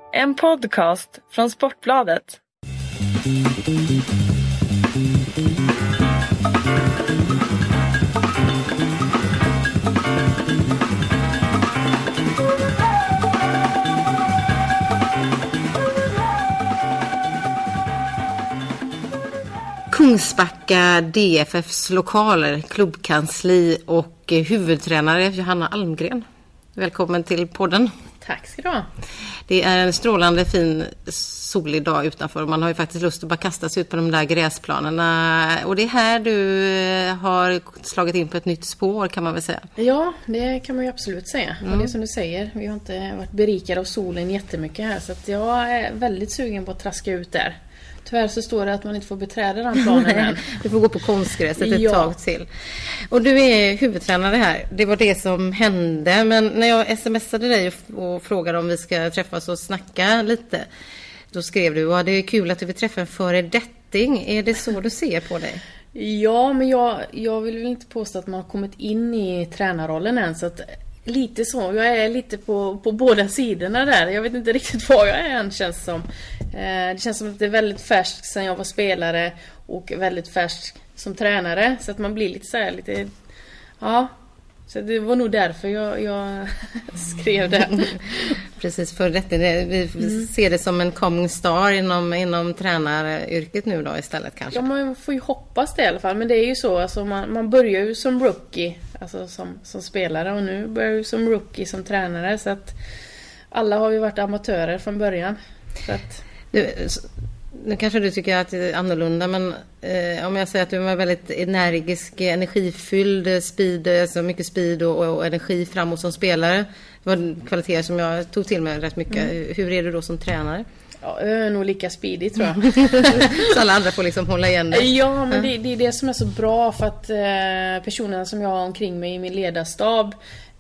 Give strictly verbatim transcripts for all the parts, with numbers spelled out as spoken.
En podcast från Sportbladet. Kungsbacka D F F:s lokaler, klubbkansli och huvudtränare Johanna Almgren. Välkommen till podden. Tack ska du ha. Det är en strålande fin solig dag utanför. Man har ju faktiskt lust att bara kasta sig ut på de där gräsplanerna. Och det är här du har slagit in på ett nytt spår, kan man väl säga. Ja, det kan man ju absolut säga. Mm. Och det är som du säger, vi har inte varit berikade av solen jättemycket här. Så att jag är väldigt sugen på att traska ut där. Tyvärr så står det att man inte får beträda den planen än. Du får gå på konstgräset ett ja. tag till. Och du är huvudtränare här. Det var det som hände. Men när jag smsade dig och frågade om vi ska träffas och snacka lite, då skrev du att det är kul att du vill träffa en föredetting. Är det så du ser på dig? Ja, men jag, jag vill väl inte påstå att man har kommit in i tränarrollen än. Så att lite så. Jag är lite på, på båda sidorna där. Jag vet inte riktigt vad jag är än, känns som. Eh, det känns som att det är väldigt färskt sedan jag var spelare och väldigt färskt som tränare. Så att man blir lite så här, lite... Ja, så det var nog därför jag, jag skrev det. Precis, för detta. Vi mm. ser det som en coming star inom, inom tränaryrket nu då istället kanske. Ja, man får ju hoppas det i alla fall. Men det är ju så, alltså man, man börjar ju som rookie, alltså som, som spelare, och nu börjar ju som rookie som tränare. Så att alla har ju varit amatörer från början. Så att... Du, nu kanske du tycker att det är annorlunda, men eh, om jag säger att du var väldigt energisk, energifylld, speed, alltså mycket speed och, och energi framåt som spelare. Det var kvaliteter som jag tog till mig rätt mycket. Mm. Hur är du då som tränare? Ja, jag är nog lika speedig, tror jag. Så alla andra får liksom hålla igen det. Ja, men det, det är det som är så bra, för att eh, personerna som jag har omkring mig i min ledarstab,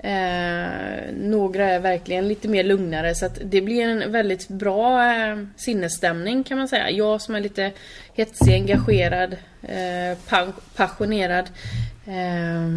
Eh, några är verkligen lite mer lugnare, så att det blir en väldigt bra eh, sinnesstämning, kan man säga. Jag som är lite hetsig, engagerad, eh, pa- passionerad, eh,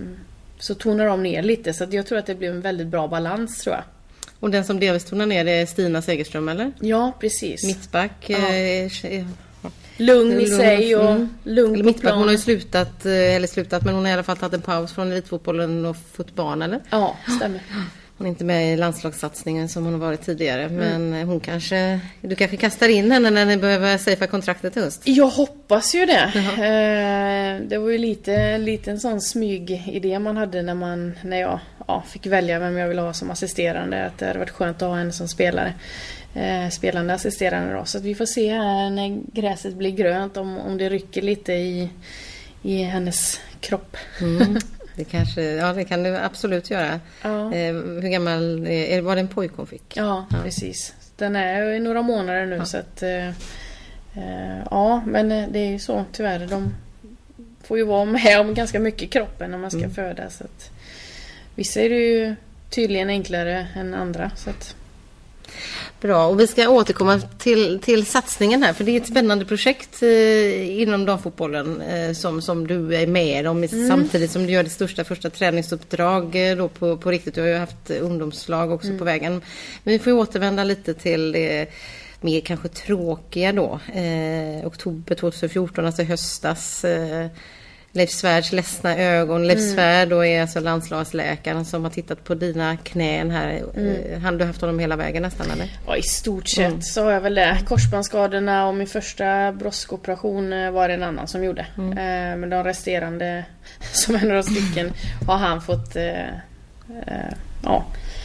så tonar de ner lite, så att jag tror att det blir en väldigt bra balans, tror jag. Och den som delvis tonar ner, det är Stina Segerström, eller? Ja, precis. Mittback. Ja. Eh, Lugn i sig och mm. lugn på plan. Hon har ju slutat, eller slutat, men hon har i alla fall tagit en paus från elitfotbollen och fotbarn, eller? Ja, stämmer. Hon är inte med i landslagssatsningen som hon har varit tidigare, mm. men hon kanske, du kanske kastar in henne när ni behöver safea kontraktet i höst? Jag hoppas ju det. Uh-huh. Eh, det var ju lite, lite en sån smygidé man hade när, man, när jag ja, fick välja vem jag ville ha som assisterande, att det hade varit skönt att ha henne som spelare. Eh, spelande assisterande då. Så att vi får se här när gräset blir grönt om, om det rycker lite i, i hennes kropp. Mm. Det kanske, ja, det kan det absolut göra. Ja. Eh, hur gammal är, var det en pojk hon fick? Ja, ja, precis. Den är i några månader nu, ja. Så att eh, eh, ja, men det är ju så tyvärr. De får ju vara med om ganska mycket kroppen när man ska mm. föda, så att vissa är det ju tydligen enklare än andra, så att... Bra, och vi ska återkomma till, till satsningen här, för det är ett spännande projekt eh, inom damfotbollen eh, som, som du är med om mm. samtidigt som du gör det största första träningsuppdrag eh, då på, på riktigt. Du har ju haft ungdomslag också mm. på vägen. Men vi får ju återvända lite till det mer kanske tråkiga då. Eh, oktober tjugohundrafjorton, alltså höstas. Eh, Leif Svärds ledsna ögon. Leif mm. Svärd då är alltså landslagsläkaren som har tittat på dina knän här. Mm. Han, du har haft honom hela vägen nästan, eller? Ja, i stort sett mm. så har jag väl det. Korsbandsskadorna och min första broskoperation var det en annan som gjorde. Mm. Eh, men de resterande, som är några stycken, har han fått eh, eh, ja,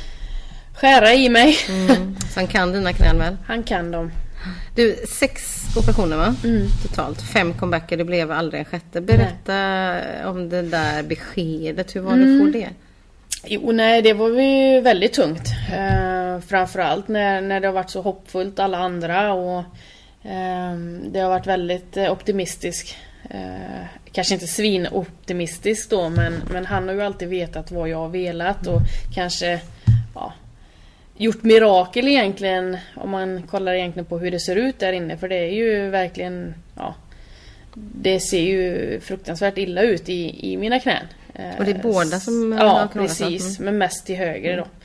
skära i mig. Mm. Så han kan dina knän väl? Han kan dem. Du, sex operationer va? Mm. Totalt. Fem comebacker, det blev aldrig en sjätte. Berätta nej. om det där beskedet. Hur var mm. det att få det? Jo, nej, det var ju väldigt tungt. Eh, framförallt när, när det har varit så hoppfullt alla andra. Och eh, det har varit väldigt eh, optimistisk. Eh, kanske inte svinoptimistisk då, men, men han har ju alltid vetat vad jag har velat. Och kanske... ja, gjort mirakel egentligen, om man kollar egentligen på hur det ser ut där inne, för det är ju verkligen, ja, det ser ju fruktansvärt illa ut i, i mina knän. Och det är båda som ja, precis, men mest till höger då.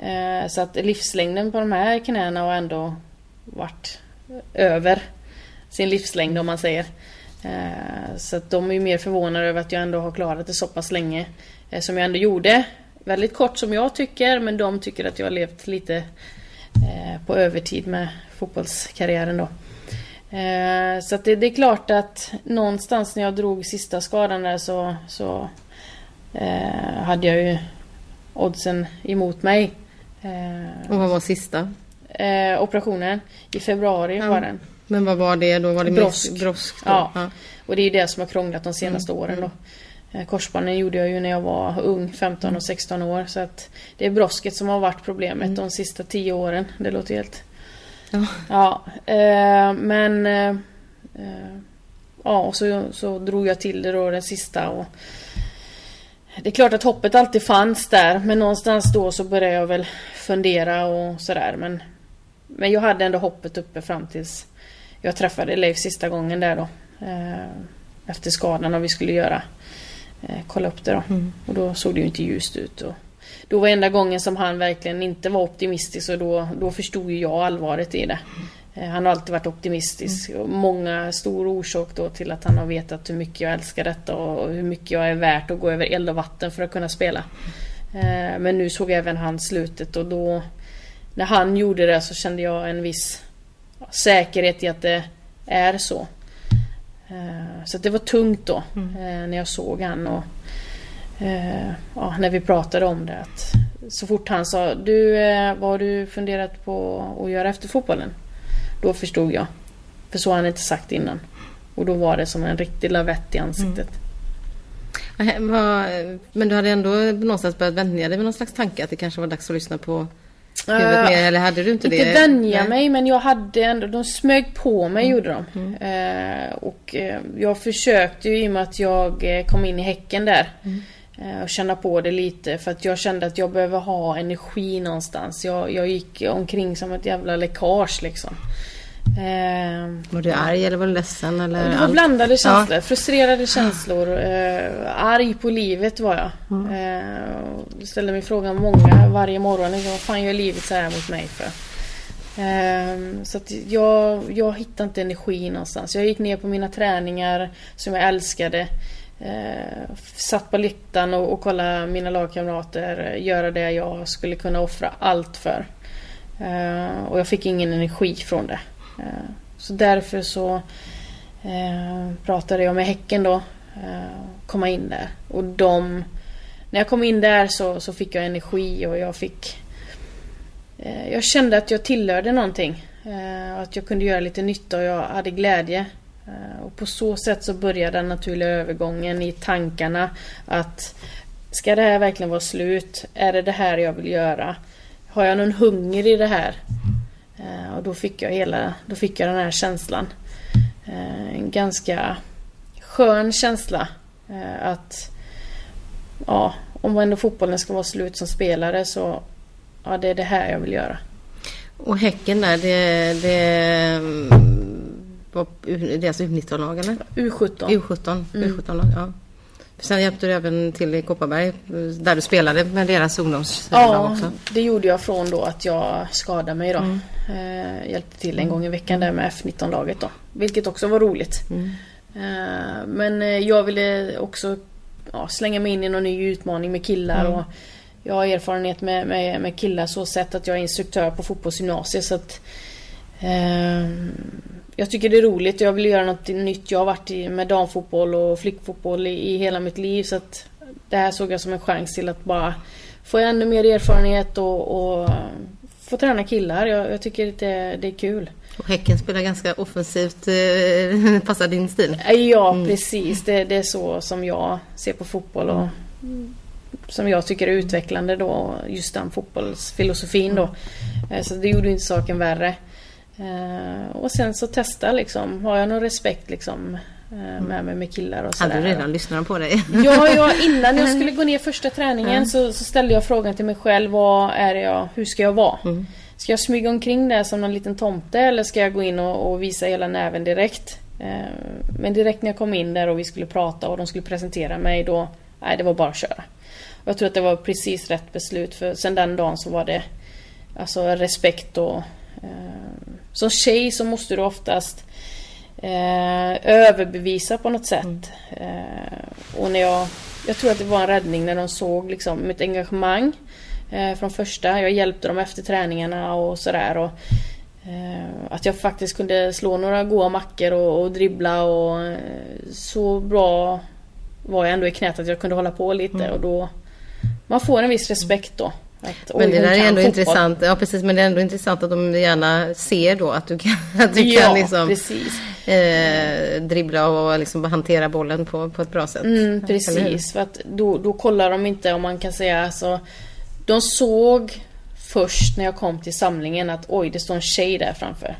Eh, så att livslängden på de här knäna har ändå varit över sin livslängd om man säger. Eh, så att de är ju mer förvånade över att jag ändå har klarat det så pass länge eh, som jag ändå gjorde. Väldigt kort som jag tycker, men de tycker att jag har levt lite eh, på övertid med fotbollskarriären då. Eh, så att det, det är klart att någonstans när jag drog sista skadan där så, så eh, hade jag ju oddsen emot mig. Eh, Och vad var sista? Eh, operationen i februari Ja. var den. Men vad var det då? Var det Brosk. Brosk, brosk då? Ja. Ja. Och det är ju det som har krånglat de senaste Mm. åren då. Eh, korsbanden gjorde jag ju när jag var ung, femton och sexton år. Så att det är brosket som har varit problemet Mm. de sista tio åren. Det låter helt... Ja. Ja, eh, men... Eh, eh, ja, och så, så drog jag till det då den sista och... Det är klart att hoppet alltid fanns där, men någonstans då så började jag väl fundera och sådär. Men, men jag hade ändå hoppet uppe fram tills jag träffade Leif sista gången där då. Eh, efter skadan och vi skulle göra, eh, kolla upp det då. Mm. Och då såg det ju inte ljust ut. Och då var enda gången som han verkligen inte var optimistisk och då, då förstod ju jag allvaret i det. Eh, han har alltid varit optimistisk och många stor orsak då till att han har vetat hur mycket jag älskar detta och hur mycket jag är värt att gå över eld och vatten för att kunna spela. Eh, men nu såg även han slutet och då när han gjorde det så kände jag en viss säkerhet i att det är så. Eh, så att det var tungt då Mm. eh, när jag såg han och eh, ja, när vi pratade om det att så fort han sa du, eh, vad har du funderat på att göra efter fotbollen? Då förstod jag. För så har han inte sagt innan. Och då var det som en riktig lavett i ansiktet. Mm. Vad- Men du hade ändå någonstans börjat vänja dig med någon slags tanke att det kanske var dags att lyssna på huvudet Uh, mer, eller hade du inte det? Inte vänja Nej. mig, men jag hade ändå, de smög på mig Mm. gjorde de. Eh, och eh, jag försökte ju i och med att jag eh, kom in i Häcken där Mm. eh, och känna på det lite för att jag kände att jag behöver ha energi någonstans. Jag, jag gick omkring som ett jävla läckage liksom. Eh, Var du arg eller var du ledsen? Eller Det var allt? blandade känslor, frustrerade känslor, eh, arg på livet var jag. Mm. Eh, ställde mig frågan många varje morgon, vad fan gör livet så här mot mig för? Eh, så att jag, jag hittade inte energi någonstans. Jag gick ner på mina träningar som jag älskade. Eh, satt på läktaren och, och kollade mina lagkamrater göra det jag skulle kunna offra allt för. Eh, och jag fick ingen energi från det. Eh, så därför så eh, pratade jag med Häcken då. Eh, komma in där. Och de, när jag kom in där så, så fick jag energi och jag fick eh, jag kände att jag tillhörde någonting. Eh, att jag kunde göra lite nytta och jag hade glädje. Eh, och på så sätt så började den naturliga övergången i tankarna att ska det här verkligen vara slut? Är det det här jag vill göra? Har jag någon hunger i det här? Eh, och då fick jag hela, då fick jag den här känslan. Eh, en ganska skön känsla. Eh, att ja, om ändå fotbollen ska vara slut som spelare så ja, det är det här jag vill göra. Och Häcken där, det, det var det är alltså U nitton-lag eller? U sjutton. U sjutton, Mm. U sjutton-lag, ja. Sen hjälpte du även till i Kopparberg där du spelade med deras ungdomslag Ja, också. det gjorde jag från då att jag skadade mig då. Mm. Eh, hjälpte till en gång i veckan där med F nitton-laget då. Vilket också var roligt. Mm. Eh, men eh, jag ville också ja, slänga mig in i någon ny utmaning med killar Mm. och jag har erfarenhet med, med, med killar så sätt att jag är instruktör på fotbollsgymnasiet så att eh, jag tycker det är roligt och jag vill göra något nytt. Jag har varit i, med damfotboll och flickfotboll i, i hela mitt liv så att det här såg jag som en chans till att bara få ännu mer erfarenhet och, och få träna killar. Jag, jag tycker att det, det är kul. Och Häcken spelar ganska offensivt, eh, passar din stil. Ja, Mm. precis. Det, det är så som jag ser på fotboll och som jag tycker är utvecklande då, just den fotbollsfilosofin då. Eh, Så det gjorde inte saken värre. Eh, Och sen så testa liksom, har jag någon respekt liksom eh, med mig med killar och sådär. Hade du redan lyssnat på dig? Ja, ja, innan jag skulle gå ner första träningen Mm. så, så ställde jag frågan till mig själv, vad är jag, hur ska jag vara? Mm. Ska jag smyga omkring där som någon liten tomte eller ska jag gå in och, och visa hela näven direkt? Eh, men direkt när jag kom in där och vi skulle prata och de skulle presentera mig då, nej det var bara att köra. Jag tror att det var precis rätt beslut, för sen den dagen så var det alltså respekt och eh, som tjej så måste du oftast eh, överbevisa på något sätt. Mm. Eh, och när jag jag tror att det var en räddning när de såg liksom mitt engagemang eh, från första. Jag hjälpte dem efter träningarna och sådär, och eh, att jag faktiskt kunde slå några goda mackor och, och dribbla, och eh, så bra var jag ändå i knät att jag kunde hålla på lite. Mm. Och då man får en viss respekt då. Att, men det där är ändå fotboll. Intressant. Ja, precis, men det är ändå intressant att de gärna ser då att du kan, att du ja, kan liksom precis. Eh, dribbla och liksom hantera bollen på, på ett bra sätt. Mm, precis, för att då, då kollar de inte, om man kan säga, alltså, de såg först när jag kom till samlingen att oj, det står en tjej där framför.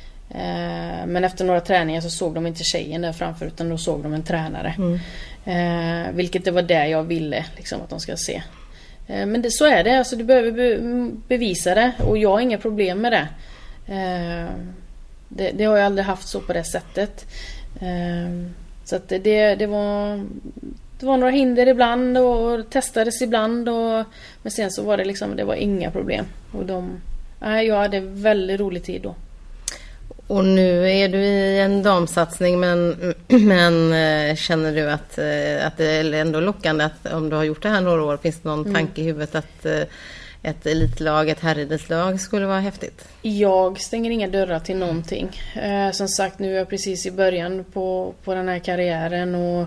Eh, men efter några träningar så såg de inte tjejen där framför, utan då såg de en tränare. Mm. Eh, vilket det var det jag ville liksom, att de ska se. Eh, men det, så är det, alltså, du behöver be, bevisa det, och jag har inga problem med det. Eh, det. Det har jag aldrig haft så på det sättet. Eh, så att det, det var det var några hinder ibland och testades ibland, och, men sen så var det liksom, det var inga problem. Och de, nej, jag hade väldigt rolig tid då. Och nu är du i en damsatsning, men, men känner du att, att det är ändå lockande att om du har gjort det här några år, finns det någon mm. tanke i huvudet att ett elitlag, ett herridslag skulle vara häftigt? Jag stänger inga dörrar till någonting. Eh, som sagt, nu är jag precis i början på, på den här karriären, och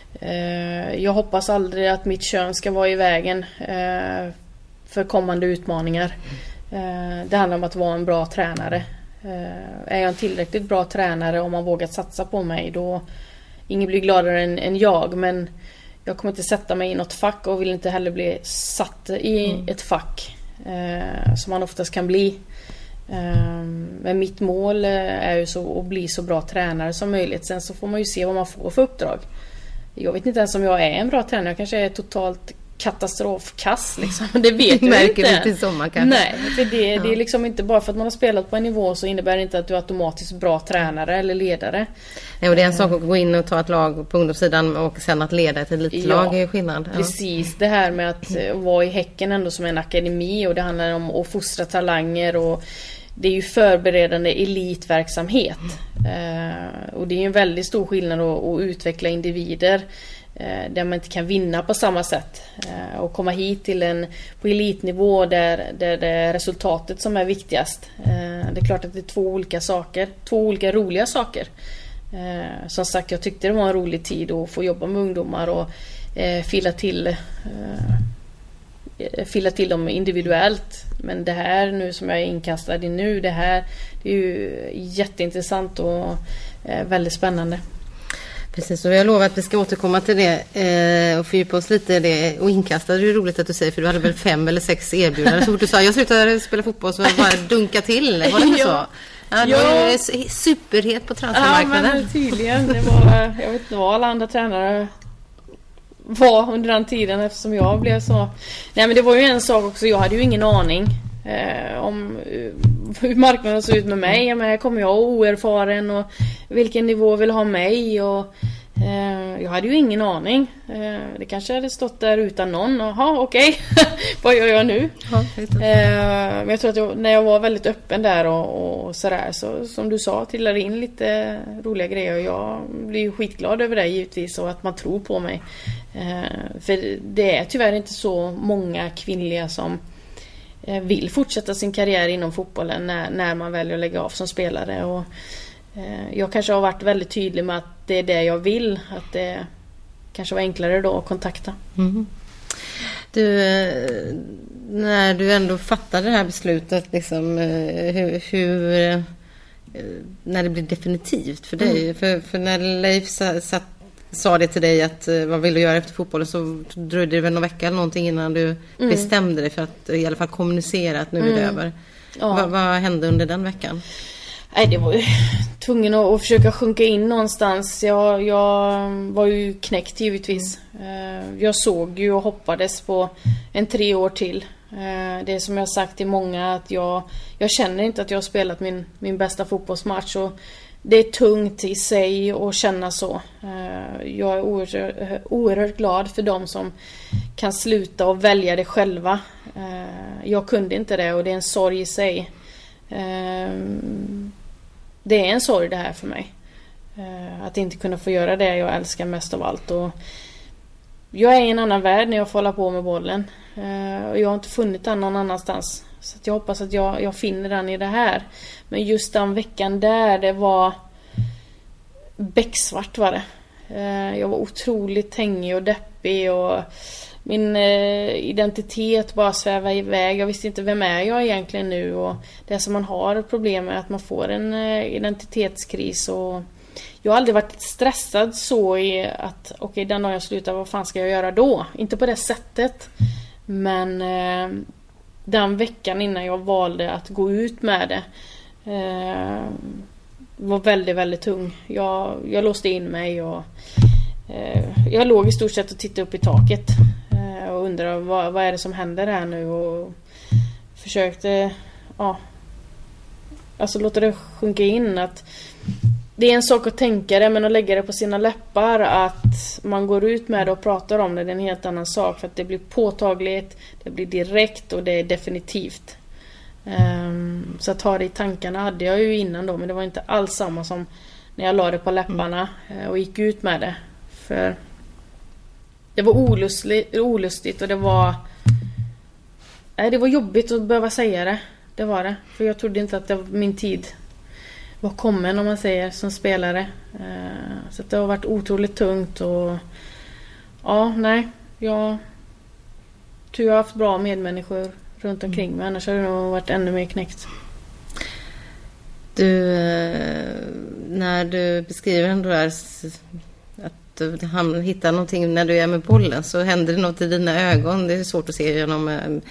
eh, jag hoppas aldrig att mitt kön ska vara i vägen eh, för kommande utmaningar. Eh, det handlar om att vara en bra tränare. Eh, är jag en tillräckligt bra tränare, om man vågar satsa på mig, då ingen blir gladare än, än jag, men jag kommer inte sätta mig i något fack och vill inte heller bli satt i mm. ett fack eh, som man oftast kan bli. Eh, men mitt mål är ju så att bli så bra tränare som möjligt. Sen så får man ju se vad man får för uppdrag. Jag vet inte ens om jag är en bra tränare. Jag kanske är totalt katastrofkass liksom. Det vet du märker inte. Lite i sommar, kanske. Nej, för det, ja. det är liksom inte bara för att man har spelat på en nivå så innebär det inte att du är automatiskt bra tränare eller ledare. Ja, och det är en sak att gå in och ta ett lag på ungdomssidan och sen att leda ett elitlag ja, är skillnad. Ja. Precis, det här med att vara i Häcken ändå som en akademi, och det handlar om att fostra talanger, och det är ju förberedande elitverksamhet. Eh, och det är en väldigt stor skillnad att, att utveckla individer eh, där man inte kan vinna på samma sätt. Eh, och komma hit till en på elitnivå där, där det är resultatet som är viktigast. Eh, det är klart att det är två olika saker, två olika roliga saker. Eh, som sagt, jag tyckte det var en rolig tid att få jobba med ungdomar och eh, fylla till eh, fylla till dem individuellt. Men det här nu som jag är inkastad i nu, det här det är ju jätteintressant och eh, väldigt spännande. Precis, och jag lovar att vi ska återkomma till det eh, och fördjupa oss lite i det. Och inkastad, det är roligt att du säger, för du hade väl fem eller sex erbjudanden. Så fort du sa, jag slutade spela fotboll, så bara dunka till. Var det inte så? Ja, det var ju superhet på transfermarknaden. Ja, men tydligen. Det var, jag vet inte vad alla andra tränare var under den tiden, eftersom jag blev så. Nej, men det var ju en sak också, jag hade ju ingen aning eh, om uh, hur marknaden såg ut med mig. Men jag kommer jag oerfaren, och vilken nivå vill ha mig, och eh, jag hade ju ingen aning. Eh, det kanske hade stått där utan någon. Jaha, okej. Okay. Vad gör jag nu? Ja, eh, men jag tror att jag, när jag var väldigt öppen där och, och sådär, så som du sa, tillade in lite roliga grejer, och jag blir ju skitglad över det givetvis, och att man tror på mig. Eh, för det är tyvärr inte så många kvinnliga som eh, vill fortsätta sin karriär inom fotbollen när, när man väljer att lägga av som spelare, och eh, jag kanske har varit väldigt tydlig med att det är det jag vill, att det kanske var enklare då att kontakta. Mm. Du, när du ändå fattade det här beslutet liksom, hur, hur när det blir definitivt för dig, mm. för, för när Leif satt sa det till dig att vad vill du göra efter fotbollen, så dröjde det väl någon vecka eller någonting innan du mm. bestämde dig för att i alla fall kommunicera att nu är det mm. över. Ja. Va, vad hände under den veckan? Nej, det var ju tvungen att, att försöka sjunka in någonstans. Jag, jag var ju knäckt givetvis. Mm. Jag såg ju och hoppades på en tre år till. Det är som jag har sagt till många, att jag, jag känner inte att jag har spelat min, min bästa fotbollsmatch, och det är tungt i sig att känna så. Jag är oerhört, oerhört glad för dem som kan sluta och välja det själva. Jag kunde inte det och det är en sorg i sig. Det är en sorg det här för mig. Att inte kunna få göra det jag älskar mest av allt. Och jag är i en annan värld när jag får hålla på med bollen. Och jag har inte funnit den någon annanstans. Så att jag hoppas att jag, jag finner den i det här. Men just den veckan där, det var becksvart var det. Jag var otroligt hängig och deppig och min identitet bara svävade iväg. Jag visste inte vem är jag egentligen nu, och det som man har problem med är att man får en identitetskris. Och jag har aldrig varit stressad så i att okej, okay, den dagen jag slutar, vad fan ska jag göra då? Inte på det sättet. Men eh, den veckan innan jag valde att gå ut med det eh, var väldigt, väldigt tung. Jag, jag låste in mig och eh, jag låg i stort sett och tittade upp i taket eh, och undrade vad, vad är det som händer här nu, och försökte ja, alltså låta det sjunka in att det är en sak att tänka det, men att lägga det på sina läppar, att man går ut med det och pratar om det, det är en helt annan sak. För att det blir påtagligt, det blir direkt och det är definitivt. Um, så att ha det i tankarna hade jag ju innan då, men det var inte alls samma som när jag la det på läpparna och gick ut med det. För det var olustigt, olustigt och det var nej, det var jobbigt att behöva säga det. Det var det. För jag trodde inte att det var min tid var kommen, om man säger, som spelare. Så att det har varit otroligt tungt och ja, nej, jag tror jag har haft bra medmänniskor runt omkring mig, annars har det nog varit ännu mer knäckt. Du, när du beskriver ändå där att du hittar någonting när du är med bollen, så händer det något i dina ögon. Det är svårt att se genom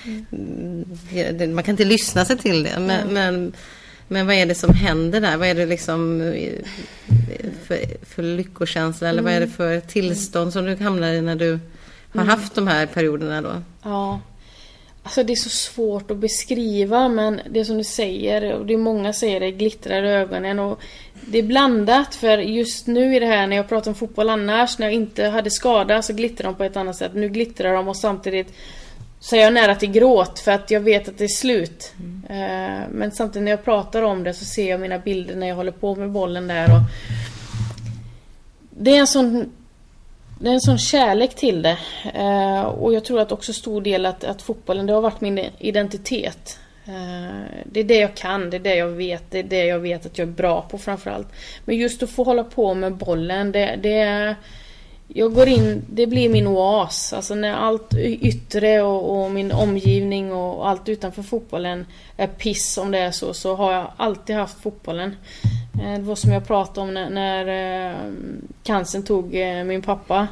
mm. man kan inte lyssna sig till det, men, mm. men Men vad är det som händer där? Vad är det liksom för, för lyckokänsla? Eller mm. vad är det för tillstånd som du hamnar i när du har mm. haft de här perioderna då? Ja, alltså det är så svårt att beskriva, men det som du säger, och det är många säger, det glittrar i ögonen, och det är blandat. För just nu i det här, när jag pratar om fotboll annars, när jag inte hade skada, så glittrar de på ett annat sätt. Nu glittrar de och samtidigt så är jag nära till gråt för att jag vet att det är slut. Mm. Men samtidigt när jag pratar om det så ser jag mina bilder när jag håller på med bollen där. Och det är en sån, det är en sån kärlek till det. Och jag tror att också stor del att, att fotbollen, det har varit min identitet. Det är det jag kan, det är det jag vet, det är det jag vet att jag är bra på framförallt. Men just att få hålla på med bollen, det, det är... Jag går in, det blir min oas. Alltså när allt yttre och, och min omgivning och allt utanför fotbollen är piss, om det är så, så har jag alltid haft fotbollen. Det var som jag pratade om när, när cancern tog min pappa.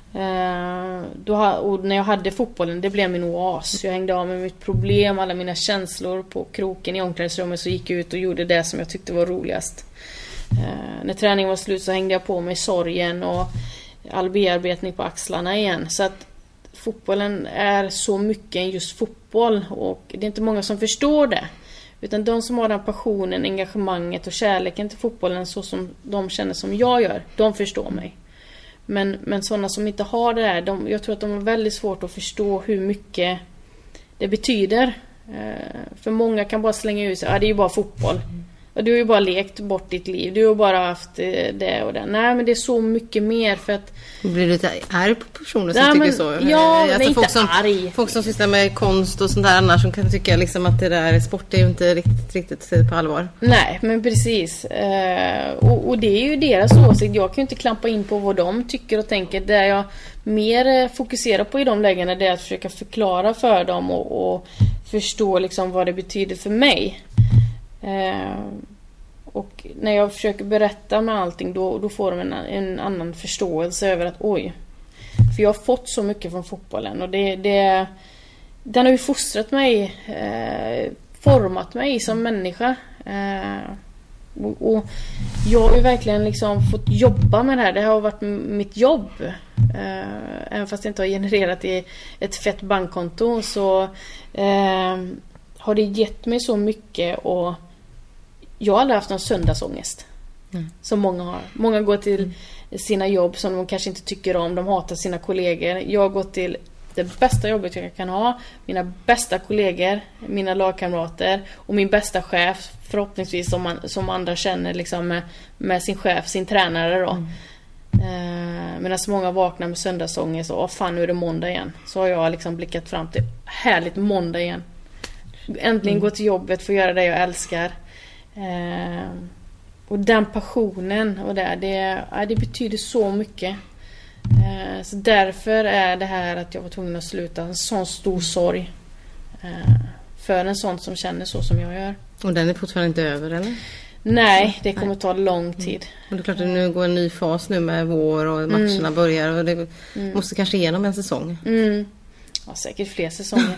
Då, och när jag hade fotbollen, det blev min oas. Jag hängde av med mitt problem, alla mina känslor på kroken i omklädningsrummet, så gick jag ut och gjorde det som jag tyckte var roligast. När träningen var slut så hängde jag på mig sorgen och all bearbetning på axlarna igen. Så att fotbollen är så mycket än just fotboll, och det är inte många som förstår det, utan de som har den passionen, engagemanget och kärleken till fotbollen så som de känner som jag gör, de förstår mig. Men, men sådana som inte har det här, de, jag tror att de har väldigt svårt att förstå hur mycket det betyder. För många kan bara slänga ut sig, ja, det är ju bara fotboll. Du har ju bara lekt bort ditt liv. Du har bara haft det och det. Nej, men det är så mycket mer, för att... Blir du lite arg på personer som nej, tycker men, så? Ja, alltså, men folk inte som, arg. Folk som sysslar med konst och sånt där annars, som kan tycka liksom att det där sport är ju inte riktigt, riktigt på allvar. Nej, men precis. Uh, och, och det är ju deras åsikt. Jag kan ju inte klampa in på vad de tycker och tänker. Det jag mer fokuserar på i de lägena, det är att försöka förklara för dem och, och förstå liksom vad det betyder för mig. Uh, Och när jag försöker berätta med allting, då, då får de en, en annan förståelse över att oj, för jag har fått så mycket från fotbollen, och det, det den har ju fostrat mig, eh, format mig som människa, eh, och, och jag har ju verkligen liksom fått jobba med det här. Det har varit mitt jobb, eh, även fast jag inte har genererat i ett fett bankkonto, så eh, har det gett mig så mycket. Och jag har aldrig haft någon söndagsångest. Mm. Som många har. Många går till mm. sina jobb som de kanske inte tycker om. De hatar sina kollegor. Jag går till det bästa jobbet jag kan ha. Mina bästa kollegor, mina lagkamrater och min bästa chef. Förhoppningsvis som, man, som andra känner liksom med, med sin chef, sin tränare då. Mm. Eh, medan många vaknar med söndagsångest och åh fan, nu är det måndag igen. Så har jag liksom blickat fram till härligt måndag igen. Äntligen mm. gå till jobbet, få göra det jag älskar. Eh, och den passionen och det, det, ja, det betyder så mycket. Eh, så därför är det här att jag var tvungen att sluta en sån stor sorg. Eh, för en sån som känner så som jag gör. Och den är fortfarande inte över, eller? Nej, det kommer ta lång tid. Mm. Och det är klart att nu går en ny fas nu med vår och matcherna mm. börjar och det mm. måste kanske igenom en säsong. Mm. Ja, säkert fler säsonger.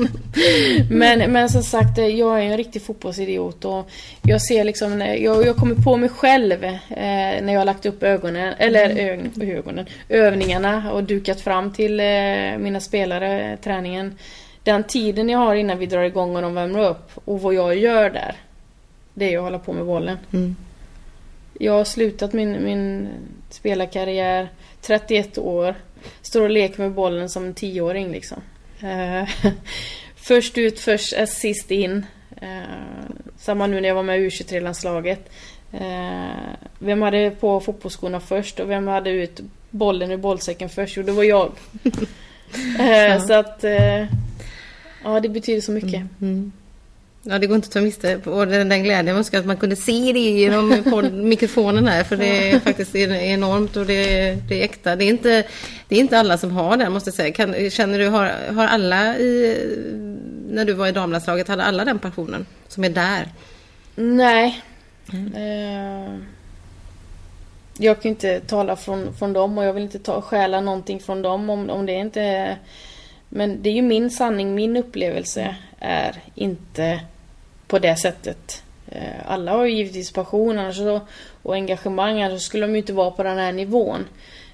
men, men som sagt, jag är en riktig fotbollsidiot och jag ser liksom, jag, jag kommer på mig själv eh, när jag har lagt upp ögonen, eller mm. ö, ögonen, övningarna och dukat fram till eh, mina spelare, träningen. Den tiden jag har innan vi drar igång och de värmer upp och vad jag gör där, det är att hålla på med bollen. Mm. Jag har slutat min, min spelarkarriär, trettioett år. Står och leker med bollen som en tioåring liksom. Uh, först ut, först sist in. Uh, samma nu när jag var med i U tjugotre-landslaget. Uh, vem hade på fotbollsskorna först och vem hade ut bollen ur bollsäcken först? Jo, det var jag. uh, ja. Så att uh, ja, det betyder så mycket. Mm. Mm. Ja, det går inte att ta miste på den, den glädjen. Jag önskar att man kunde se det genom mikrofonen här. För det är faktiskt enormt och det är, det är äkta. Det är, inte, det är inte alla som har det, måste jag säga. Kan, känner du, har, har alla i, när du var i damlandslaget, hade alla den passionen som är där? Nej. Mm. Uh, jag kan inte tala från, från dem och jag vill inte ta, stjäla någonting från dem om, om det inte... Men det är ju min sanning, min upplevelse är inte på det sättet. Alla har ju givetvis passion annars och engagemang, annars skulle de ju inte vara på den här nivån.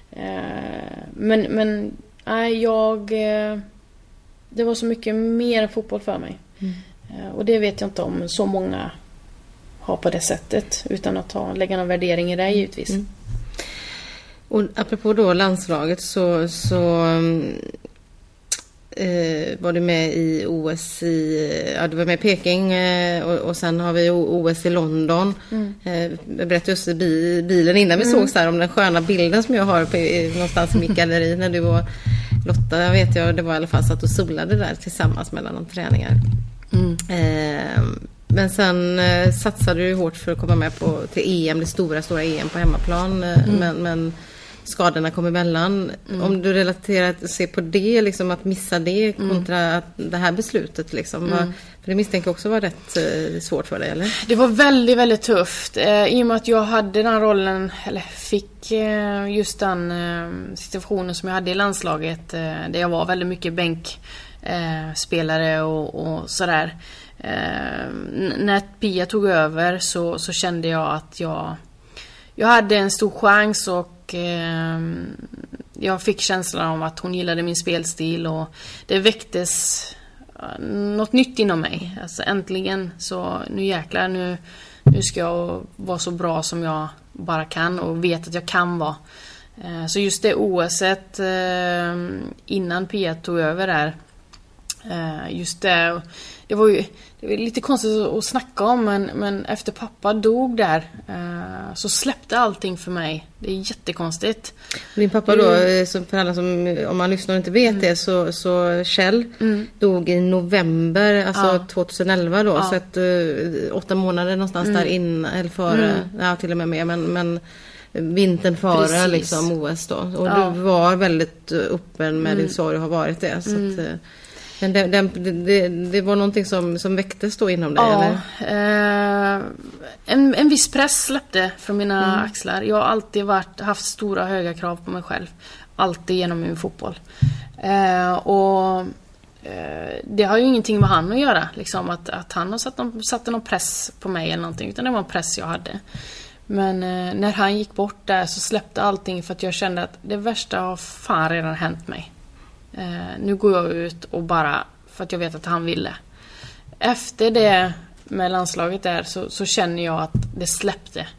Men, men nej, jag... Det var så mycket mer än fotboll för mig. Mm. Och det vet jag inte om så många har på det sättet, utan att ta, lägga någon värdering i det givetvis. Mm. Och apropå då landslaget så... så Eh, var du med i O S i, ja, du var med i Peking eh, och, och sen har vi O S i London. Mm. Eh, jag berättade just i bi, bilen innan vi mm. såg så här om den sköna bilden som jag har på, i, någonstans i mitt galleri när du och Lotta, jag vet jag, det var i alla fall så att du solade där tillsammans mellan de träningar. Mm. Eh, men sen eh, satsade du hårt för att komma med på, till E M, det stora, stora E M på hemmaplan. Eh, mm. men, men skadorna kom emellan. Mm. Om du relaterar att se på det, liksom att missa det kontra mm. att det här beslutet liksom. Mm. För det misstänker också var rätt eh, svårt för dig, eller? Det var väldigt, väldigt tufft. Eh, I och med att jag hade den rollen, eller fick eh, just den eh, situationen som jag hade i landslaget. Eh, där jag var väldigt mycket bänkspelare eh, och, och sådär. Eh, n- när Pia tog över så, så kände jag att jag, jag hade en stor chans och Och eh, jag fick känslan av att hon gillade min spelstil och det väcktes något nytt inom mig. Alltså äntligen så nu jäklar, nu, nu ska jag vara så bra som jag bara kan och vet att jag kan vara. Eh, så just det O S-et eh, innan Pia tog över där, eh, just det, det var ju det var lite konstigt att snacka om, men, men efter pappa dog där eh, så släppte allting för mig. Det är jättekonstigt. Din pappa då, mm. som för alla som, om man lyssnar och inte vet mm. det, så, så Kjell mm. dog i november, alltså ja. tjugoelva då, ja. Så att uh, åtta månader någonstans mm. där in, eller före, mm. ja till och med mer, men, men vintern före liksom O S då. Och ja. Du var väldigt öppen med mm. din sorg och har varit det, så mm. att... Men det, det, det, det var någonting som, som väcktes då inom dig, ja, eller? Eh, en, en viss press släppte från mina mm. axlar. Jag har alltid varit, haft stora höga krav på mig själv. Alltid genom min fotboll. Eh, och eh, det har ju ingenting med han att göra. Liksom, att, att han har satt någon, satt någon press på mig eller någonting. Utan det var en press jag hade. Men eh, när han gick bort där så släppte allting för att jag kände att det värsta har fan redan hänt mig. Uh, nu går jag ut och bara för att jag vet att han ville. Efter det med landslaget där så, så känner jag att det släppte.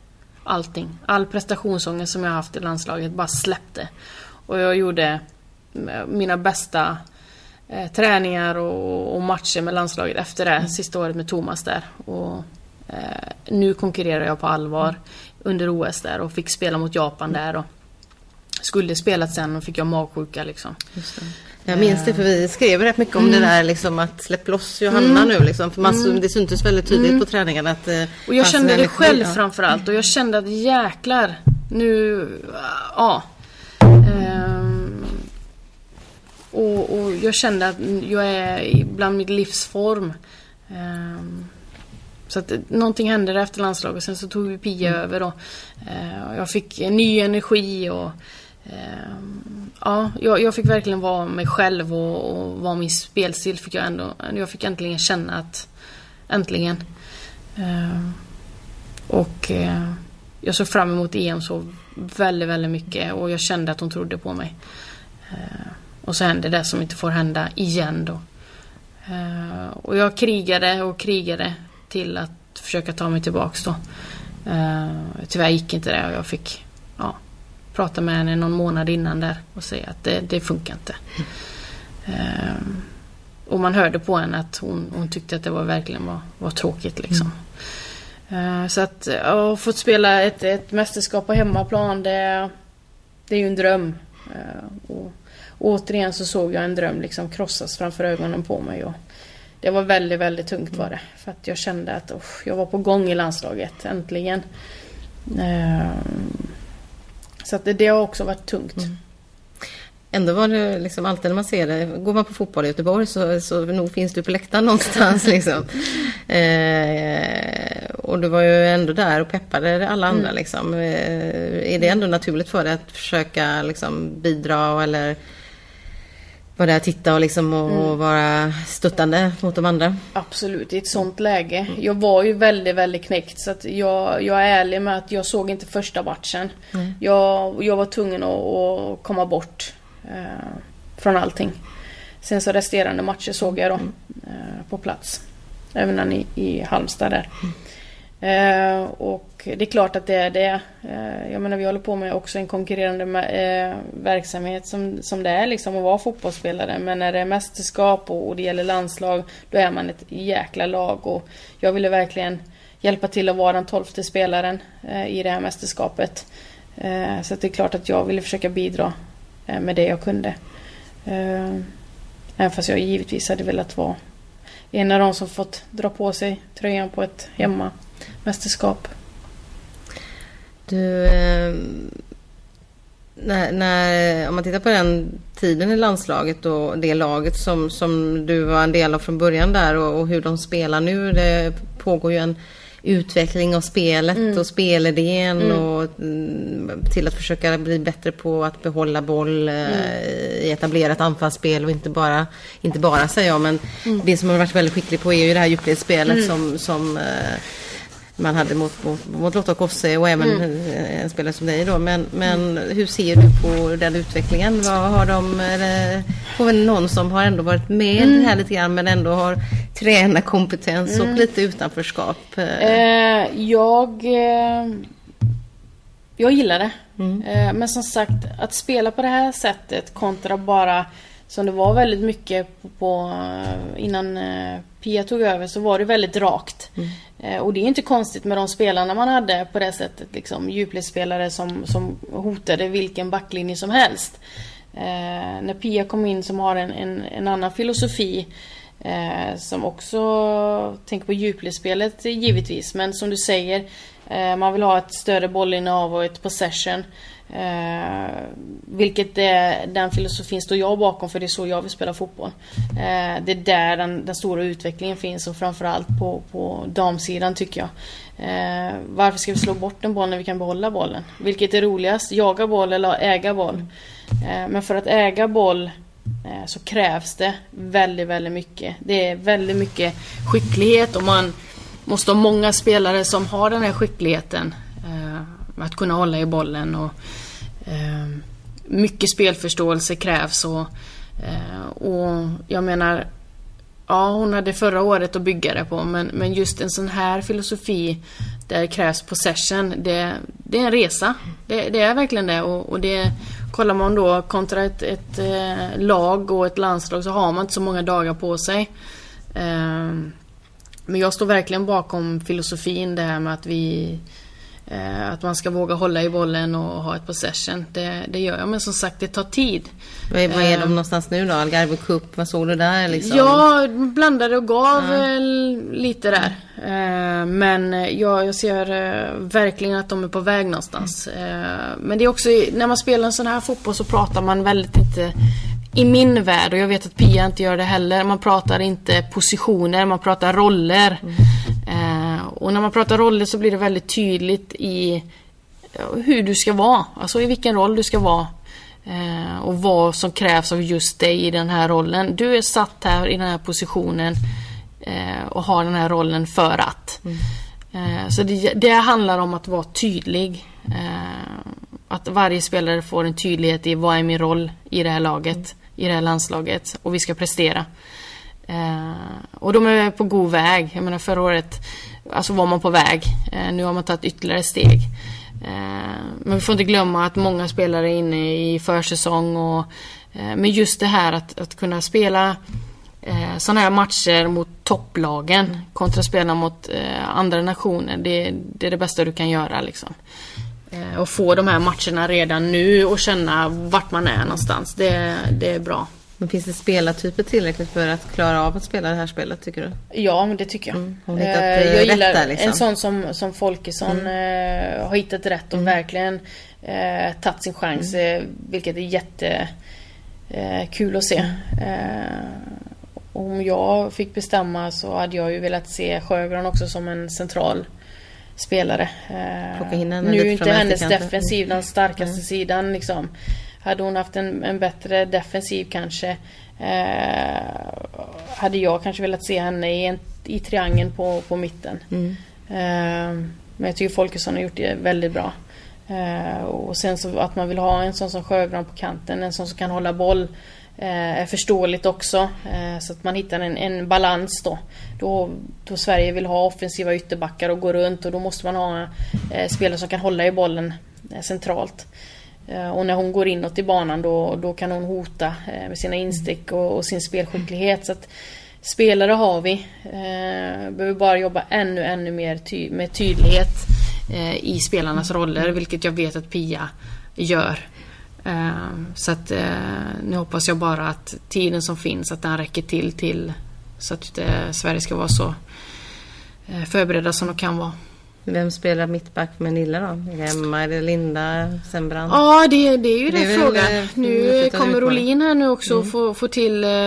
allting. All prestationsångest som jag haft i landslaget bara släppte. Och jag gjorde mina bästa eh, träningar och, och matcher med landslaget efter det. Mm. Sista året med Thomas där. Och eh, nu konkurrerar jag på allvar mm. under O S där och fick spela mot Japan mm. där. Och skulle spelat sen och fick jag magsjuka liksom. Just det. Jag minns det, för vi skrev rätt mycket om mm. det där liksom, att släpp loss Johanna mm. nu liksom, för man, mm. det syntes väldigt tydligt mm. på träningen att, och jag kände det själv ja. framförallt, och jag kände att jäklar nu ja ehm, och, och jag kände att jag är bland mitt livsform, ehm, så att någonting hände där efter landslaget, och sen så tog vi Pia mm. över och eh, jag fick en ny energi och ja, jag, jag fick verkligen vara mig själv och, och vara min spelstil fick jag ändå. Jag fick äntligen känna att äntligen uh, och uh, jag såg fram emot E M så väldigt, väldigt mycket, och jag kände att hon trodde på mig. Uh, och så hände det som inte får hända igen då. Uh, och jag krigade och krigade till att försöka ta mig tillbaks då. Uh, tyvärr gick inte det, och jag fick ja prata med henne någon månad innan där och säga att det, det funkar inte. Mm. Um, och man hörde på henne att hon, hon tyckte att det var verkligen var, var tråkigt liksom. Mm. Uh, så att jag har fått spela ett, ett mästerskap på hemmaplan, det, det är ju en dröm. Uh, och, och återigen så såg jag en dröm liksom krossas framför ögonen på mig, och det var väldigt, väldigt tungt var det. För att jag kände att oh, jag var på gång i landslaget, äntligen. Uh, Så att det, det har också varit tungt. Mm. Ändå var det liksom alltid när man ser det, går man på fotboll i Göteborg så, så nog finns du på läktaren någonstans liksom. Eh, och du var ju ändå där och peppade alla andra mm. liksom. Eh, är det ändå naturligt för dig att försöka liksom bidra eller vara där och titta och, liksom, och mm. vara stöttande mot de andra? Absolut, i ett sånt läge. Jag var ju väldigt, väldigt knäckt, så att jag, jag är ärlig med att jag såg inte första matchen. Mm. Jag, jag var tvungen att, att komma bort eh, från allting. Sen så resterande matcher såg jag då mm. eh, på plats. Även i, i Halmstad där. Mm. Eh, och det är klart att det är det. Eh, jag menar, vi håller på med också en konkurrerande eh, verksamhet som, som det är liksom att vara fotbollsspelare. Men när det är mästerskap och, och det gäller landslag, då är man ett jäkla lag. Och jag ville verkligen hjälpa till att vara den tolfte spelaren eh, i det här mästerskapet. Eh, så att det är klart att jag ville försöka bidra eh, med det jag kunde. Eh, även fast jag givetvis hade velat vara en av de som fått dra på sig tröjan på ett hemma mästerskap. Du, eh, när, när, om man tittar på den tiden i landslaget och det laget som, som du var en del av från början där, och, och hur de spelar nu, det pågår ju en utveckling av spelet mm. och spelidén mm. och mm, till att försöka bli bättre på att behålla boll mm. eh, i etablerat anfallsspel och inte bara, inte bara säger jag, men mm. det som man har varit väldigt skicklig på är ju det här djupledsspelet mm. som, som eh, man hade mot, mot, mot Lotta Kosse och även mm. en spelare som dig då. Men, men hur ser du på den utvecklingen? Vad har de, eller, får väl någon som har ändå varit med mm. här lite grann men ändå har tränarkompetens mm. och lite utanförskap? Eh, jag eh, jag gillar det. Mm. Eh, men som sagt, att spela på det här sättet kontra bara som det var väldigt mycket på, på innan eh, Pia tog över, så var det väldigt rakt. Mm. Eh, och det är inte konstigt med de spelarna man hade på det sättet, liksom djupledsspelare som, som hotade vilken backlinje som helst. Eh, när Pia kom in som har en, en, en annan filosofi eh, som också tänker på djupledsspelet givetvis, men som du säger, eh, man vill ha ett större bollinnehav och ett possession. Eh, vilket är den filosofin står jag bakom, för det är så jag vill spela fotboll. eh, Det är där den, den stora utvecklingen finns, och framförallt på, på damsidan tycker jag. eh, Varför ska vi slå bort en boll när vi kan behålla bollen? Vilket är roligast, jaga boll eller äga boll? eh, Men för att äga boll eh, så krävs det väldigt, väldigt mycket. Det är väldigt mycket skicklighet, och man måste ha många spelare som har den här skickligheten eh, att kunna hålla i bollen, och eh, mycket spelförståelse krävs, och, eh, och jag menar, ja, hon hade förra året att bygga det på, men, men just en sån här filosofi där det krävs possession, det, det är en resa. Det, det är verkligen det. Och, och det kollar man då kontra ett, ett eh, lag och ett landslag så har man inte så många dagar på sig. Eh, men jag står verkligen bakom filosofin det här med att vi eh, att man ska våga hålla i bollen och ha ett possession. Det, det gör jag, men som sagt det tar tid. Vad är, vad är de någonstans nu då? Algarve Cup, vad såg du där liksom? Ja, blandade och gav Ja. lite där. Eh, men jag, jag ser eh, verkligen att de är på väg någonstans. Eh, men det är också, när man spelar en sån här fotboll så pratar man väldigt inte, i min värld, och jag vet att Pia inte gör det heller, man pratar inte positioner, man pratar roller. Mm. Eh, och när man pratar roller så blir det väldigt tydligt i hur du ska vara, alltså i vilken roll du ska vara. Eh, och vad som krävs av just dig i den här rollen. Du är satt här i den här positionen eh, och har den här rollen för att. Mm. Eh, så det, det handlar om att vara tydlig. Eh, att varje spelare får en tydlighet i vad är min roll i det här laget, mm. i det här landslaget, och vi ska prestera. Eh, och de är på god väg. Jag menar förra året alltså var man på väg. Eh, nu har man tagit ytterligare steg. Men vi får inte glömma att många spelare är inne i försäsong och, men just det här att, att kunna spela eh, sådana här matcher mot topplagen mm. kontra spela mot eh, andra nationer, det, det är det bästa du kan göra liksom. Eh, och få de här matcherna redan nu och känna vart man är någonstans, det, det är bra. Men finns det spelartyper tillräckligt för att klara av att spela det här spelet, tycker du? Ja, men det tycker jag. Mm. Hon hittat eh, jag gillar där, liksom. En sån som, som Folkesson mm. eh, har hittat rätt och mm. verkligen eh, tagit sin chans, mm. eh, vilket är jätte eh, kul att se. Eh, om jag fick bestämma så hade jag ju velat se Sjögran också som en central spelare. Eh, nu är ju inte hennes defensiv den starkaste mm. sidan liksom. Hade hon haft en, en bättre defensiv kanske eh, hade jag kanske velat se henne i, en, i triangeln på, på mitten. Mm. Eh, men jag tycker Folkesson har gjort det väldigt bra. Eh, och sen så att man vill ha en sån som Sjögran på kanten, en sån som kan hålla boll eh, är förståeligt också. Eh, så att man hittar en, en balans då. då. Då Sverige vill ha offensiva ytterbackar och gå runt, och då måste man ha eh, spelare som kan hålla i bollen eh, centralt. Och när hon går inåt i banan då, då kan hon hota med sina instick och, och sin spelskicklighet. Så att spelare har vi. Eh, behöver bara jobba ännu, ännu mer ty- med tydlighet eh, i spelarnas roller, vilket jag vet att Pia gör. Eh, så att eh, nu hoppas jag bara att tiden som finns, att den räcker till, till så att eh, Sverige ska vara så eh, förberedda som de kan vara. Vem spelar mittback med Nilla då? Är det Emma, är det Linda, Sembrand? Ja, det, det är ju det den frågan. Väl, nu kommer Rolin här nu också mm. få, få till eh,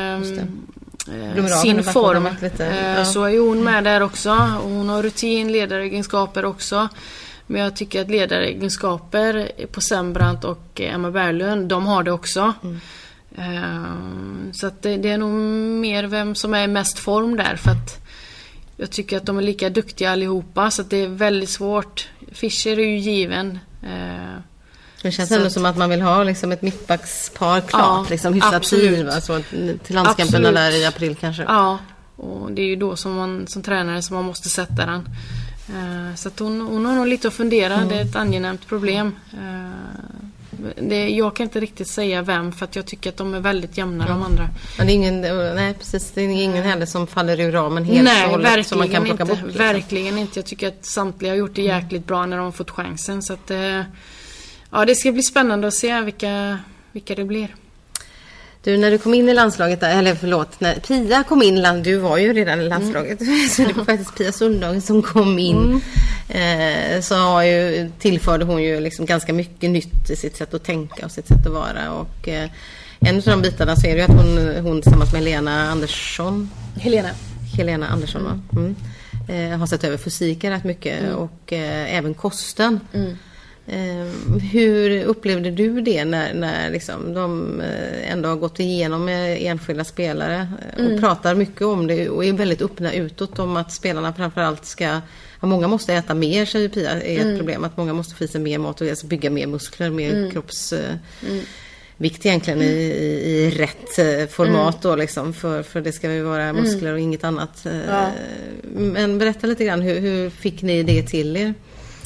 sin form. Lite, ja. Så är hon med där också. Hon har rutin, ledaregenskaper också. Men jag tycker att ledaregenskaper på Sembrand och Emma Berglund, de har det också. Mm. Eh, så att det, det är nog mer vem som är mest form där, för att jag tycker att de är lika duktiga allihopa, så att det är väldigt svårt. Fischer är ju given. Eh, det känns ändå att, som att man vill ha liksom ett mittbackspar klart, ja, liksom hyfsat tid, alltså, till landskamperna där i april kanske. Ja, och det är ju då som man som tränare som man måste sätta den. Eh, så att hon, hon har nog lite att fundera, mm. det är ett angenämt problem. Eh, det, jag kan inte riktigt säga vem, för att jag tycker att de är väldigt jämna mm. de andra. Men det är ingen, nej precis, det är ingen heller som faller ur ramen helt. Nej, hållet, verkligen som man kan plocka inte, bort, liksom. Verkligen inte. Jag tycker att samtliga har gjort det jäkligt bra när de har fått chansen, så att ja, det ska bli spännande att se vilka, vilka det blir. Du, när du kom in i landslaget, eller förlåt, när Pia kom in, du var ju redan i landslaget, mm. så det var faktiskt Pia Sundhage som kom in, mm. eh, så har ju, tillförde hon ju liksom ganska mycket nytt i sitt sätt att tänka och sitt sätt att vara, och eh, en av de bitarna så är det ju att hon, hon tillsammans med Helena Andersson Helena Helena Andersson mm. va? Mm. Eh, har sett över fysiken rätt mycket mm. och eh, även kosten. Mm. Eh, hur upplevde du det när, när liksom de eh, ändå har gått igenom med enskilda spelare och mm. pratar mycket om det och är väldigt öppna utåt om att spelarna framförallt ska, ja, många måste äta mer, säger Pia, är ett mm. problem, att många måste få i sig mer mat och alltså bygga mer muskler, mer mm. kropps eh, mm. vikt egentligen i, i, i rätt eh, format mm. då liksom, för, för det ska ju vara muskler mm. och inget annat. Eh, ja. Men berätta lite grann, hur, hur fick ni det till er?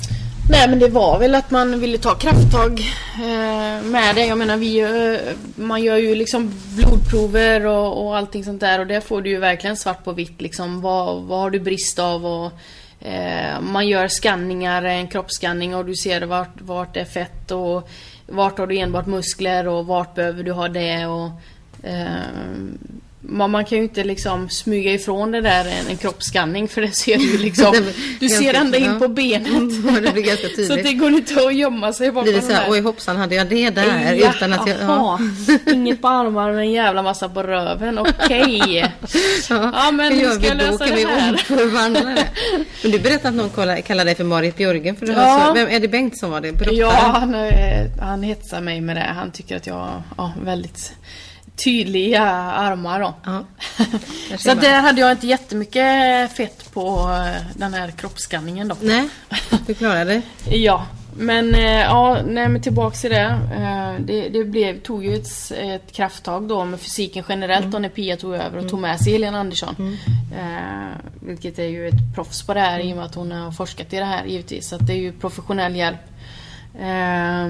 Nej, men det var väl att man ville ta krafttag eh, med det. Jag menar, vi, eh, man gör ju liksom blodprover och, och allting sånt där. Och där får du ju verkligen svart på vitt. Liksom, vad, vad har du brist av? Och, eh, man gör skanningar, en kroppsskanning, och du ser vart, vart det är fett. Och vart har du enbart muskler och vart behöver du ha det. Och, eh, man, man kan ju inte liksom smyga ifrån det där en, en kroppsskanning, för det ser du liksom, du ser ända in på benet. Det blir ganska tydligt. Så det går inte att gömma sig bakom det. Blir så här, oj hoppsan, hade jag det där? Ja, utan att jag, ja. Inget på armarna, en jävla massa på röven. Okej. Okay. Ja, ja, men hur ska jag då? lösa Kan det här? Omförvandla det. Men du berättade att någon kallar, kallar dig för Marit Björgen. För du ja. har så, vem är det Bengt som var det? Brottare? Ja, han, han hetsar mig med det. Han tycker att jag ja, väldigt tydliga armar då. Ja, så där hade jag inte jättemycket fett på den här kroppsskanningen då. Nej, du klarade det. Ja, men ja, nej, men tillbaks till det. Det, det blev, tog ju ett, ett krafttag då med fysiken generellt mm. då när Pia tog över och mm. tog med sig Helena Andersson. Mm. Eh, vilket är ju ett proffs på det här i och med att hon har forskat i det här givetvis. Så att det är ju professionell hjälp. Eh,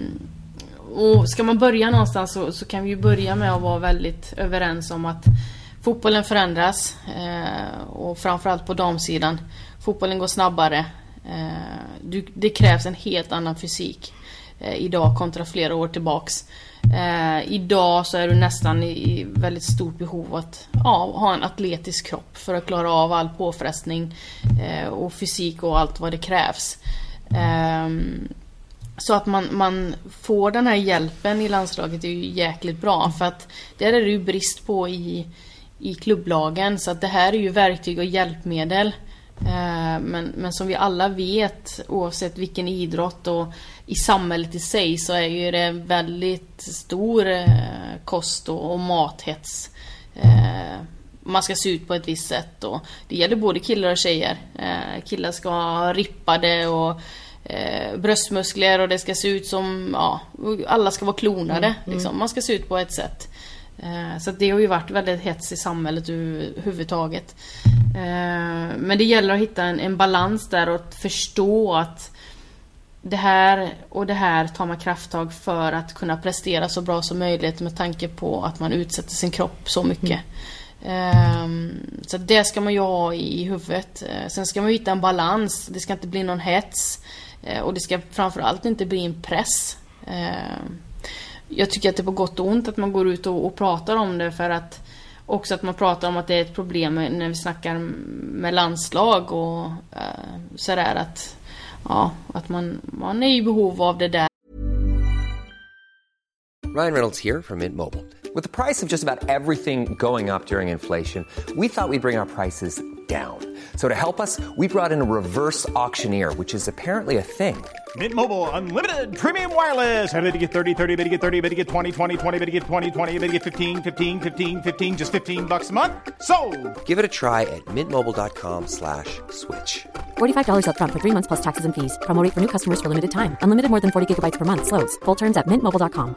Och ska man börja någonstans så, så kan vi ju börja med att vara väldigt överens om att fotbollen förändras. Eh, och framförallt på damsidan. Fotbollen går snabbare. Eh, du, det krävs en helt annan fysik eh, idag kontra flera år tillbaks. Eh, idag så är du nästan i, i väldigt stort behov att ja, ha en atletisk kropp för att klara av all påfrestning eh, och fysik och allt vad det krävs. Eh, Så att man, man får den här hjälpen i landslaget är ju jäkligt bra. För att där är det ju brist på i, i klubblagen. Så att det här är ju verktyg och hjälpmedel. Eh, men, men som vi alla vet, oavsett vilken idrott och i samhället i sig, så är ju det väldigt stor eh, kost och, och mathets. Eh, man ska se ut på ett visst sätt. Och det gäller både killar och tjejer. Eh, killar ska ha rippade och Eh, bröstmuskler och det ska se ut som ja, alla ska vara klonade mm, mm. liksom. Man ska se ut på ett sätt eh, så att det har ju varit väldigt hets i samhället överhuvudtaget eh, men det gäller att hitta en, en balans där och att förstå att det här och det här tar man krafttag för att kunna prestera så bra som möjligt med tanke på att man utsätter sin kropp så mycket mm. eh, så det ska man ju ha i huvudet. eh, sen ska man hitta en balans, det ska inte bli någon hets. Och det ska framförallt inte bli en press. Jag tycker att det är på gott och ont att man går ut och, och pratar om det. För att också att man pratar om att det är ett problem när vi snackar med landslag. Och sådär att, ja, att man, man är i behov av det där. Ryan Reynolds here from Mint Mobile. With the price of just about everything going up during inflation, we thought we'd bring our prices down. So to help us, we brought in a reverse auctioneer, which is apparently a thing. Mint Mobile Unlimited Premium Wireless. How to get thirty, thirty, how to get thirty, how to get twenty, twenty, twenty, how to get twenty, twenty, how to get fifteen, fifteen, fifteen, fifteen, just fifteen bucks a month? Sold! Give it a try at mintmobile.com slash switch. forty-five dollars up front for three months plus taxes and fees. Promo rate for new customers for limited time. Unlimited more than forty gigabytes per month. Slows full terms at mint mobile dot com.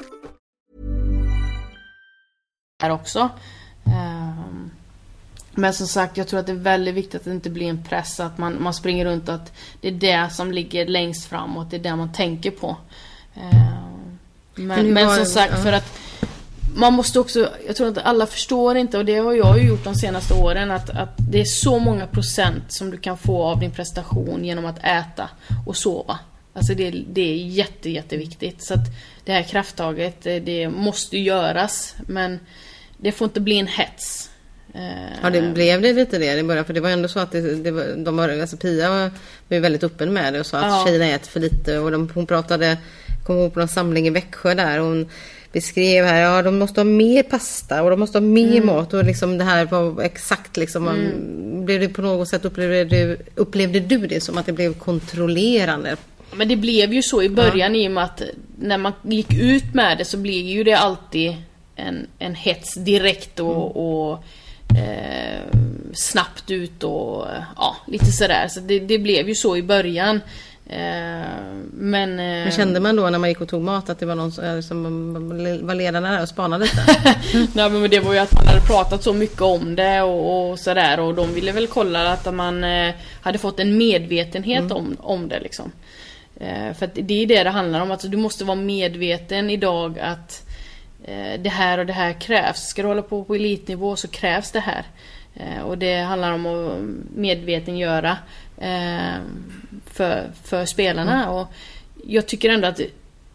Här också. Um, men som sagt, jag tror att det är väldigt viktigt att det inte blir en press, att man, man springer runt, att det är det som ligger längst fram och det är det man tänker på. Um, men, men, men som sagt, för att man måste också, jag tror att alla förstår inte, och det har jag ju gjort de senaste åren, att, att det är så många procent som du kan få av din prestation genom att äta och sova. Alltså det, det är jätte, jätteviktigt. Så att det här krafttaget, det måste göras, men det får inte bli en hets. Ja, det blev det lite det i början, för det var ändå så att det, det var, de var, alltså Pia var, var väldigt öppen med det och sa att ja. tjejerna äter för lite, och de, hon pratade, kom ihåg på någon samling i Växjö där, och hon beskrev här, ja de måste ha mer pasta och de måste ha mer mm. mat, och liksom det här var exakt liksom, mm. blev det på något sätt, upplevde du, upplevde du det som att det blev kontrollerande? Men det blev ju så i början, ja. I och med att när man gick ut med det så blev ju det alltid en, en hets direkt och, mm. och eh, snabbt ut och ja, lite sådär. Så det, det blev ju så i början. Eh, men, eh, men kände man då när man gick och tog mat att det var någon som var ledarna där och spanade lite? Nej, men det var ju att man hade pratat så mycket om det och, och sådär, och de ville väl kolla att man eh, hade fått en medvetenhet mm. om, om det liksom. Eh, för att det är det det handlar om. Alltså, du måste vara medveten idag att eh, det här och det här krävs. Ska du hålla på på elitnivå så krävs det här. Eh, och det handlar om att medveten göra eh, för, för spelarna. Mm. Och jag tycker ändå att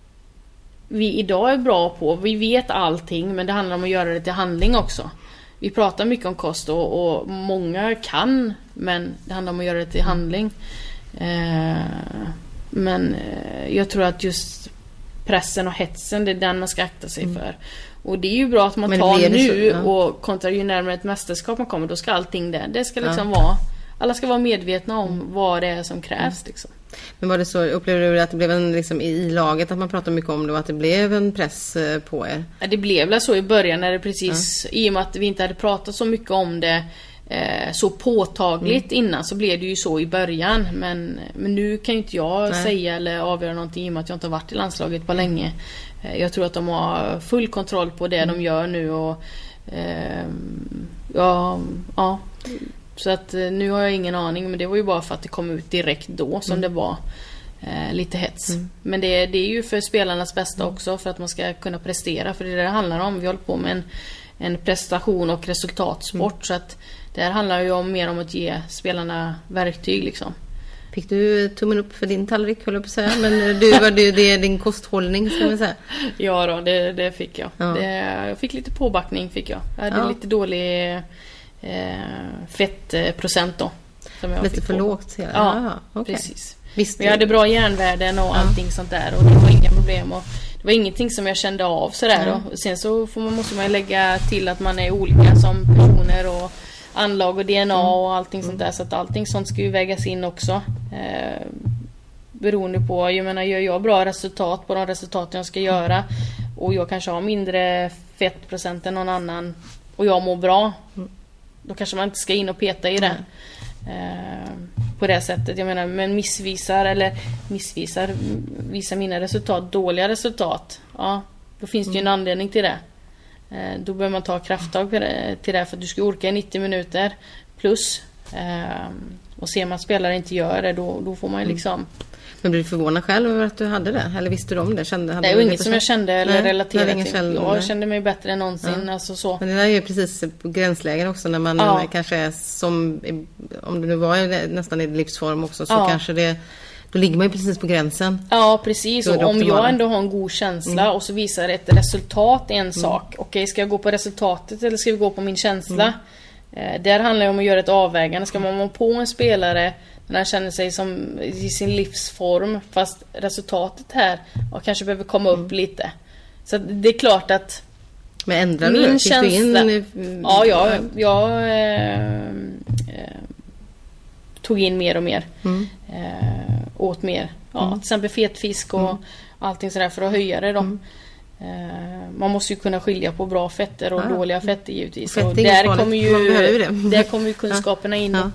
vi idag är bra på, vi vet allting, men det handlar om att göra det till handling också. Vi pratar mycket om kost och, och många kan, men det handlar om att göra det till handling. Eh, men eh, jag tror att just pressen och hetsen, det är den man ska akta sig mm. för. Och det är ju bra att man men tar nu så, ja. Och kontra ju närmare ett mästerskap man kommer, då ska allting det. Det ska liksom ja. vara, alla ska vara medvetna om mm. vad det är som krävs liksom. Men var det så, upplevde du att det blev en liksom, i laget att man pratade mycket om det och att det blev en press på er? Ja, det blev väl så i början när det precis, ja. i och med att vi inte hade pratat så mycket om det eh, så påtagligt mm. innan, så blev det ju så i början. Men, men nu kan ju inte jag Nej. säga eller avgöra någonting i och med att jag inte har varit i landslaget på länge. Eh, jag tror att de har full kontroll på det mm. de gör nu och eh, ja, ja. Så att nu har jag ingen aning, men det var ju bara för att det kom ut direkt då som mm. det var eh, lite hets. Mm. Men det, det är ju för spelarnas bästa mm. också, för att man ska kunna prestera, för det är det det handlar om. Vi håller på med en, en prestation och resultatsport mm. så att det här handlar ju om, mer om att ge spelarna verktyg liksom. Fick du tummen upp för din tallrik, höll jag på att säga, men du var det, det är din kosthållning ska man säga. Ja då, det, det fick jag. Ja. Det, jag fick lite påbackning fick jag. Jag hade ja. lite dålig Eh, fettprocent då som jag lite fick för på. lågt ja, ja okay. Precis. Men jag hade bra järnvärden och allting ja. sånt där, och det var inga problem och det var ingenting som jag kände av sådär ja. då. Sen så får man, måste man lägga till att man är olika som personer och anlag och D N A mm. och allting sånt där, så att allting sånt ska ju vägas in också eh, beroende på, jag menar, gör jag bra resultat på de resultat jag ska göra och jag kanske har mindre fettprocent än någon annan och jag mår bra, mm. då kanske man inte ska in och peta i det eh, på det sättet. Jag menar, men missvisar eller missvisar visar mina resultat dåliga resultat, ja, då finns det ju en anledning till det. Eh, då behöver man ta krafttag till det, till det för att du ska orka i nittio minuter plus eh, och ser man att spelare inte gör det, då, då får man ju liksom. Men blev du förvånad själv över att du hade det? Eller visste du om det? Kände, hade det är ju inget som jag kände eller nej, relaterade till. Känd, jag kände mig bättre än någonsin. Ja. Alltså så. Men det där är ju precis på gränslägen också när man ja. kanske är som, om det nu var nästan i livsform också, så ja. kanske det, då ligger man ju precis på gränsen. Ja, precis. Och om jag ändå har en god känsla mm. och så visar ett resultat en mm. sak. Okej, okay, ska jag gå på resultatet eller ska vi gå på min känsla? Mm. Eh, där handlar det om att göra ett avvägande. Ska man vara på en spelare när han känner sig som i sin livsform, fast resultatet här och kanske behöver komma upp mm. lite. Så det är klart att men ändrar min du? känsla du in? Ja, jag, jag eh, eh, tog in mer och mer mm. eh, åt mer ja, mm. till exempel fetfisk och mm. allting sådär för att höja det då. Mm. Eh, man måste ju kunna skilja på bra fetter och ja. dåliga fetter givetvis. Och där kommer ju, där kommer ju kunskaperna in. Ja.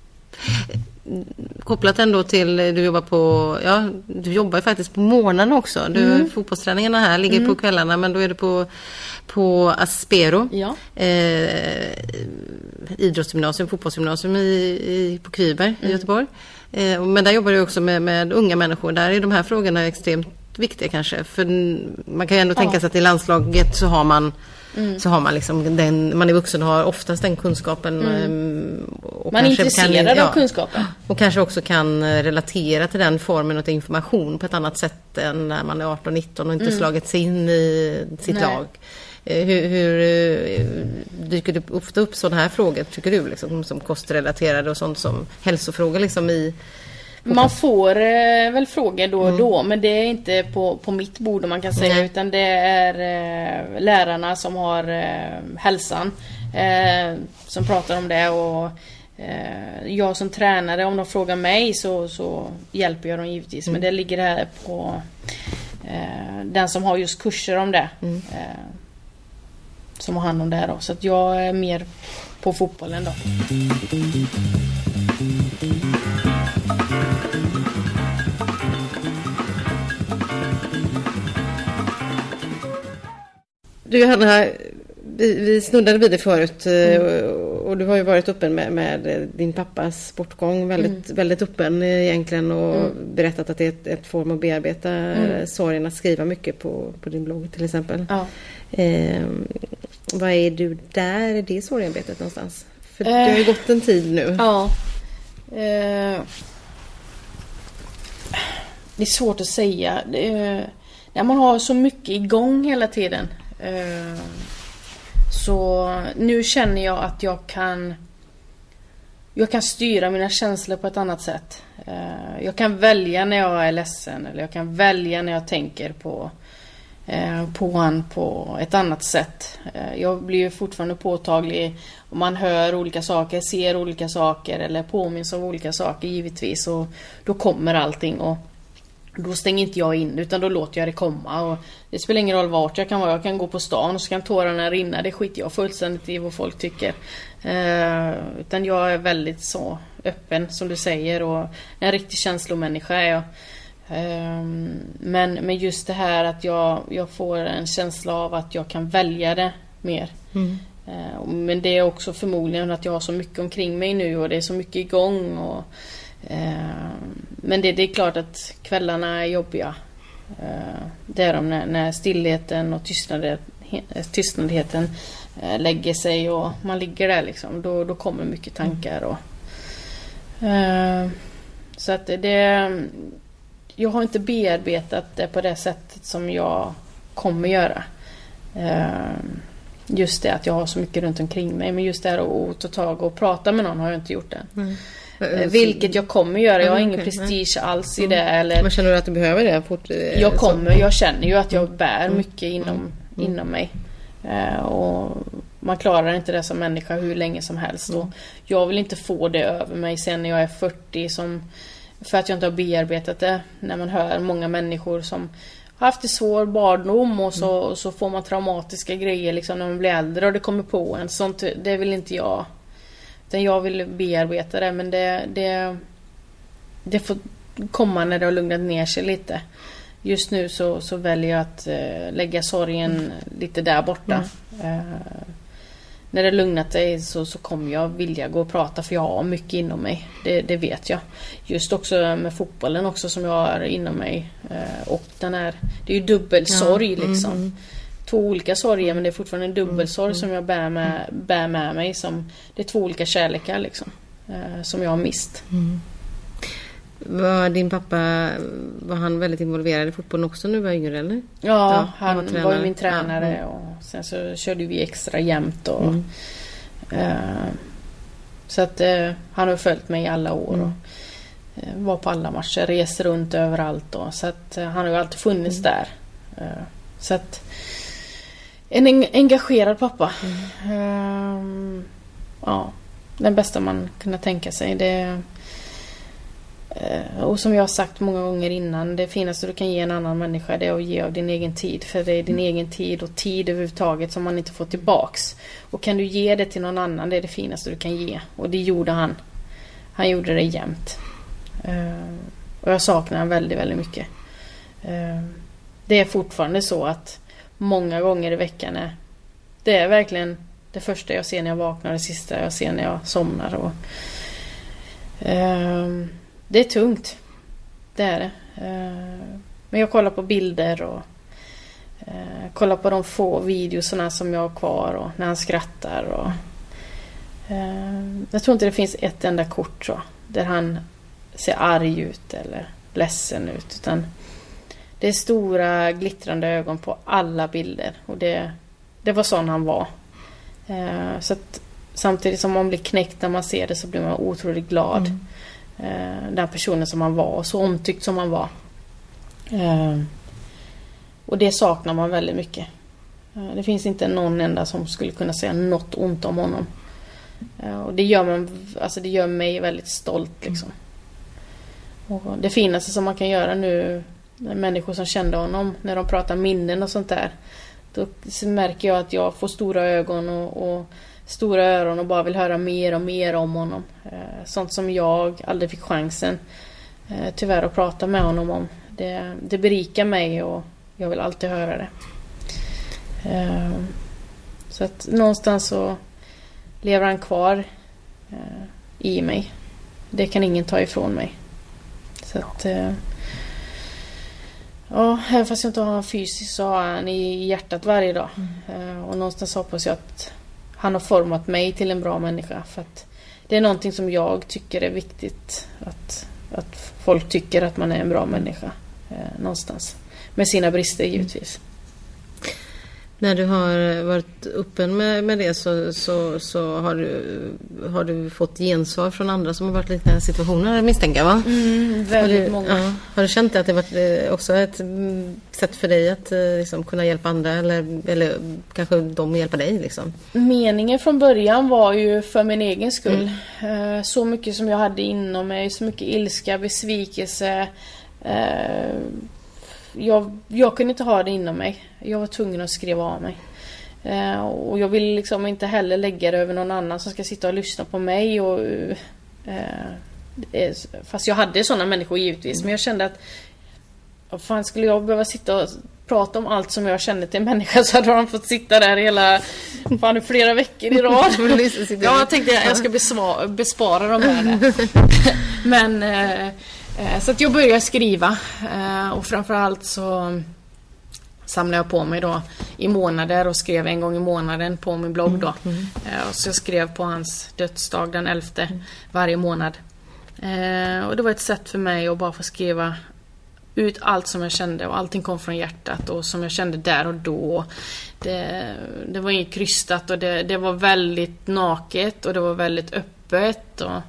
Kopplat ändå till, du jobbar på, ja, du jobbar ju faktiskt på morgonen också. Du, mm. fotbollsträningarna här ligger mm. på kvällarna, men då är det på, på Aspero. Ja. Eh, idrottsgymnasium, fotbollsgymnasium i, i, på Kryberg mm. i Göteborg. Eh, men där jobbar du också med, med unga människor. Där är de här frågorna extremt viktiga kanske. För man kan ju ändå ja. tänka sig att i landslaget så har man Mm. så har man liksom den, man är vuxen och har oftast den kunskapen mm. och man är intresserad kan, ja, av kunskapen och kanske också kan relatera till den formen av information på ett annat sätt än när man är arton nitton och inte mm. slagit sig in i sitt Nej. lag. Hur, hur dyker det ofta upp sådana här frågor tycker du liksom, som kostrelaterade och sånt som hälsofrågor liksom i man får eh, väl frågor då och mm. då, men det är inte på, på mitt bord om man kan säga, mm. utan det är eh, lärarna som har eh, hälsan eh, som pratar om det, och eh, jag som tränare, om de frågar mig så, så hjälper jag dem givetvis, mm. men det ligger här på eh, den som har just kurser om det mm. eh, som har hand om det här då, så att jag är mer på fotbollen då. Du Johanna, vi, vi snuddade vid det förut mm. och, och du har ju varit öppen med, med din pappas sportgång, väldigt, mm. väldigt öppen egentligen och mm. berättat att det är ett, ett form att bearbeta mm. sorgen, att skriva mycket på, på din blogg till exempel. Ja. Eh, vad är du där i det sorgarbetet någonstans? För eh. det har ju gått en tid nu. Ja. Eh. Det är svårt att säga. Det är, när man har så mycket igång hela tiden. Eh. Så nu känner jag att jag kan jag kan styra mina känslor på ett annat sätt. Jag kan välja när jag är ledsen, eller jag kan välja när jag tänker på på han på ett annat sätt. Jag blir ju fortfarande påtaglig om man hör olika saker, ser olika saker eller påminns av olika saker givetvis, och då kommer allting, och då stänger inte jag in, utan då låter jag det komma. Och det spelar ingen roll vart jag kan vara. Jag kan gå på stan och så kan tårarna rinna. Det skiter jag fullständigt i vad folk tycker. Eh, utan jag är väldigt så öppen som du säger, och en riktig känslomänniska är jag. Eh, men, men just det här att jag, jag får en känsla av att jag kan välja det mer. Mm. Eh, men det är också förmodligen att jag har så mycket omkring mig nu, och det är så mycket igång, och men det, det är klart att kvällarna är jobbiga. Det är de när, när stillheten och tystnaden, tystnaden lägger sig och man ligger där liksom. Då, då kommer mycket tankar. Och, så att det, jag har inte bearbetat det på det sättet som jag kommer göra. Just det att jag har så mycket runt omkring mig. Men just det här att ta tag och prata med någon har jag inte gjort än. Mm. Vilket jag kommer göra. Jag har ingen okay, prestige nej. alls i det. Eller... Men känner du att du behöver det? Fort, jag kommer. Jag känner ju att jag bär mycket inom, mm. Mm. inom mig. Uh, och man klarar inte det som människa hur länge som helst. Mm. Och jag vill inte få det över mig sen när jag är fyrtio. Som, för att jag inte har bearbetat det. När man hör många människor som har haft en svår barndom. Och så, mm. och så får man traumatiska grejer liksom, när man blir äldre. Och det kommer på en. Sånt, det vill inte jag. Jag vill bearbeta det, men det, det, det får komma när det har lugnat ner sig lite. Just nu så, så väljer jag att uh, lägga sorgen mm. lite där borta. Mm. Uh, när det lugnat sig så, så kommer jag vilja gå och prata, för jag har mycket inom mig. Det, det vet jag. Just också med fotbollen också som jag har inom mig. Uh, och den är, det är ju dubbelsorg ja. liksom. Mm. Två olika sorger, men det är fortfarande en dubbelsorg mm. som jag bär med, bär med mig. Som, det är två olika kärlekar liksom, eh, som jag har mist. Mm. Var din pappa, var han väldigt involverad i fotbollen också nu var yngre eller? Ja, ja han var, var ju min tränare. Ja. Och sen så körde vi extra jämt. Och, mm. eh, så att eh, han har följt mig i alla år. Mm. Och, eh, var på alla matcher, reser runt överallt. Och, så att eh, han har ju alltid funnits mm. där. Eh, så att en engagerad pappa. Mm. Um, ja, den bästa man kunde tänka sig. Det, uh, och som jag har sagt många gånger innan, det finaste du kan ge en annan människa, det är att ge av din egen tid. För det är din mm. egen tid och tid överhuvudtaget som man inte får tillbaks. Och kan du ge det till någon annan, det är det finaste du kan ge. Och det gjorde han. Han gjorde det jämt. Uh, och jag saknar han väldigt, väldigt mycket. Uh, det är fortfarande så att många gånger i veckan är det är verkligen det första jag ser när jag vaknar, det sista jag ser när jag somnar. Och, eh, det är tungt. Det är det. Eh, men jag kollar på bilder och eh, kollar på de få videorna som jag har kvar och när han skrattar. Och, eh, jag tror inte det finns ett enda kort så, där han ser arg ut eller ledsen ut, utan det är stora glittrande ögon på alla bilder. Och det, det var sån han var. Eh, så att samtidigt som man blir knäckt när man ser det, så blir man otroligt glad. Mm. Eh, den personen som han var. Och så omtyckt som han var. Eh, och det saknar man väldigt mycket. Eh, det finns inte någon enda som skulle kunna säga något ont om honom. Eh, och det gör, man, alltså det gör mig väldigt stolt. Liksom. Och det finaste som man kan göra nu, människor som kände honom, när de pratar minnen och sånt där, då märker jag att jag får stora ögon och, och stora öron och bara vill höra mer och mer om honom. Eh, sånt som jag aldrig fick chansen eh, tyvärr att prata med honom om. Det, det berikar mig och jag vill alltid höra det. Eh, så att någonstans så lever han kvar eh, i mig. Det kan ingen ta ifrån mig. Så att eh, ja, även fast jag inte har han fysiskt så har han i hjärtat varje dag. Mm. Eh, och någonstans hoppas jag att han har format mig till en bra människa, för att det är någonting som jag tycker är viktigt, att, att folk tycker att man är en bra människa eh, någonstans. Med sina brister givetvis. När du har varit öppen med, med det så, så, så har, du, har du fått gensvar från andra som har varit i liknande situationer, misstänker va? Mm, väldigt har du, många. Ja, har du känt att det varit också ett sätt för dig att liksom, kunna hjälpa andra, eller, eller kanske de hjälpa dig liksom? Meningen från början var ju för min egen skull. Mm. Så mycket som jag hade inom mig, så mycket ilska, besvikelse. Jag, jag kunde inte ha det inom mig. Jag var tvungen att skriva av mig. Eh, och jag vill liksom inte heller lägga det över någon annan som ska sitta och lyssna på mig. Och, eh, fast jag hade sådana människor givetvis. Mm. Men jag kände att vad fan skulle jag behöva sitta och prata om allt som jag kände till en människa, så hade de fått sitta där hela fan, flera veckor i rad. Ja, jag tänkte att jag ska besvara, bespara dem här. Men... Eh, Så att jag började skriva, och framförallt så samlade jag på mig då i månader och skrev en gång i månaden på min blogg då. Mm, mm. Och så jag skrev på hans dödsdag den elfte mm. varje månad. Och det var ett sätt för mig att bara få skriva ut allt som jag kände, och allting kom från hjärtat och som jag kände där och då. Det, det var inget krystat, och det, det var väldigt naket och det var väldigt öppet, och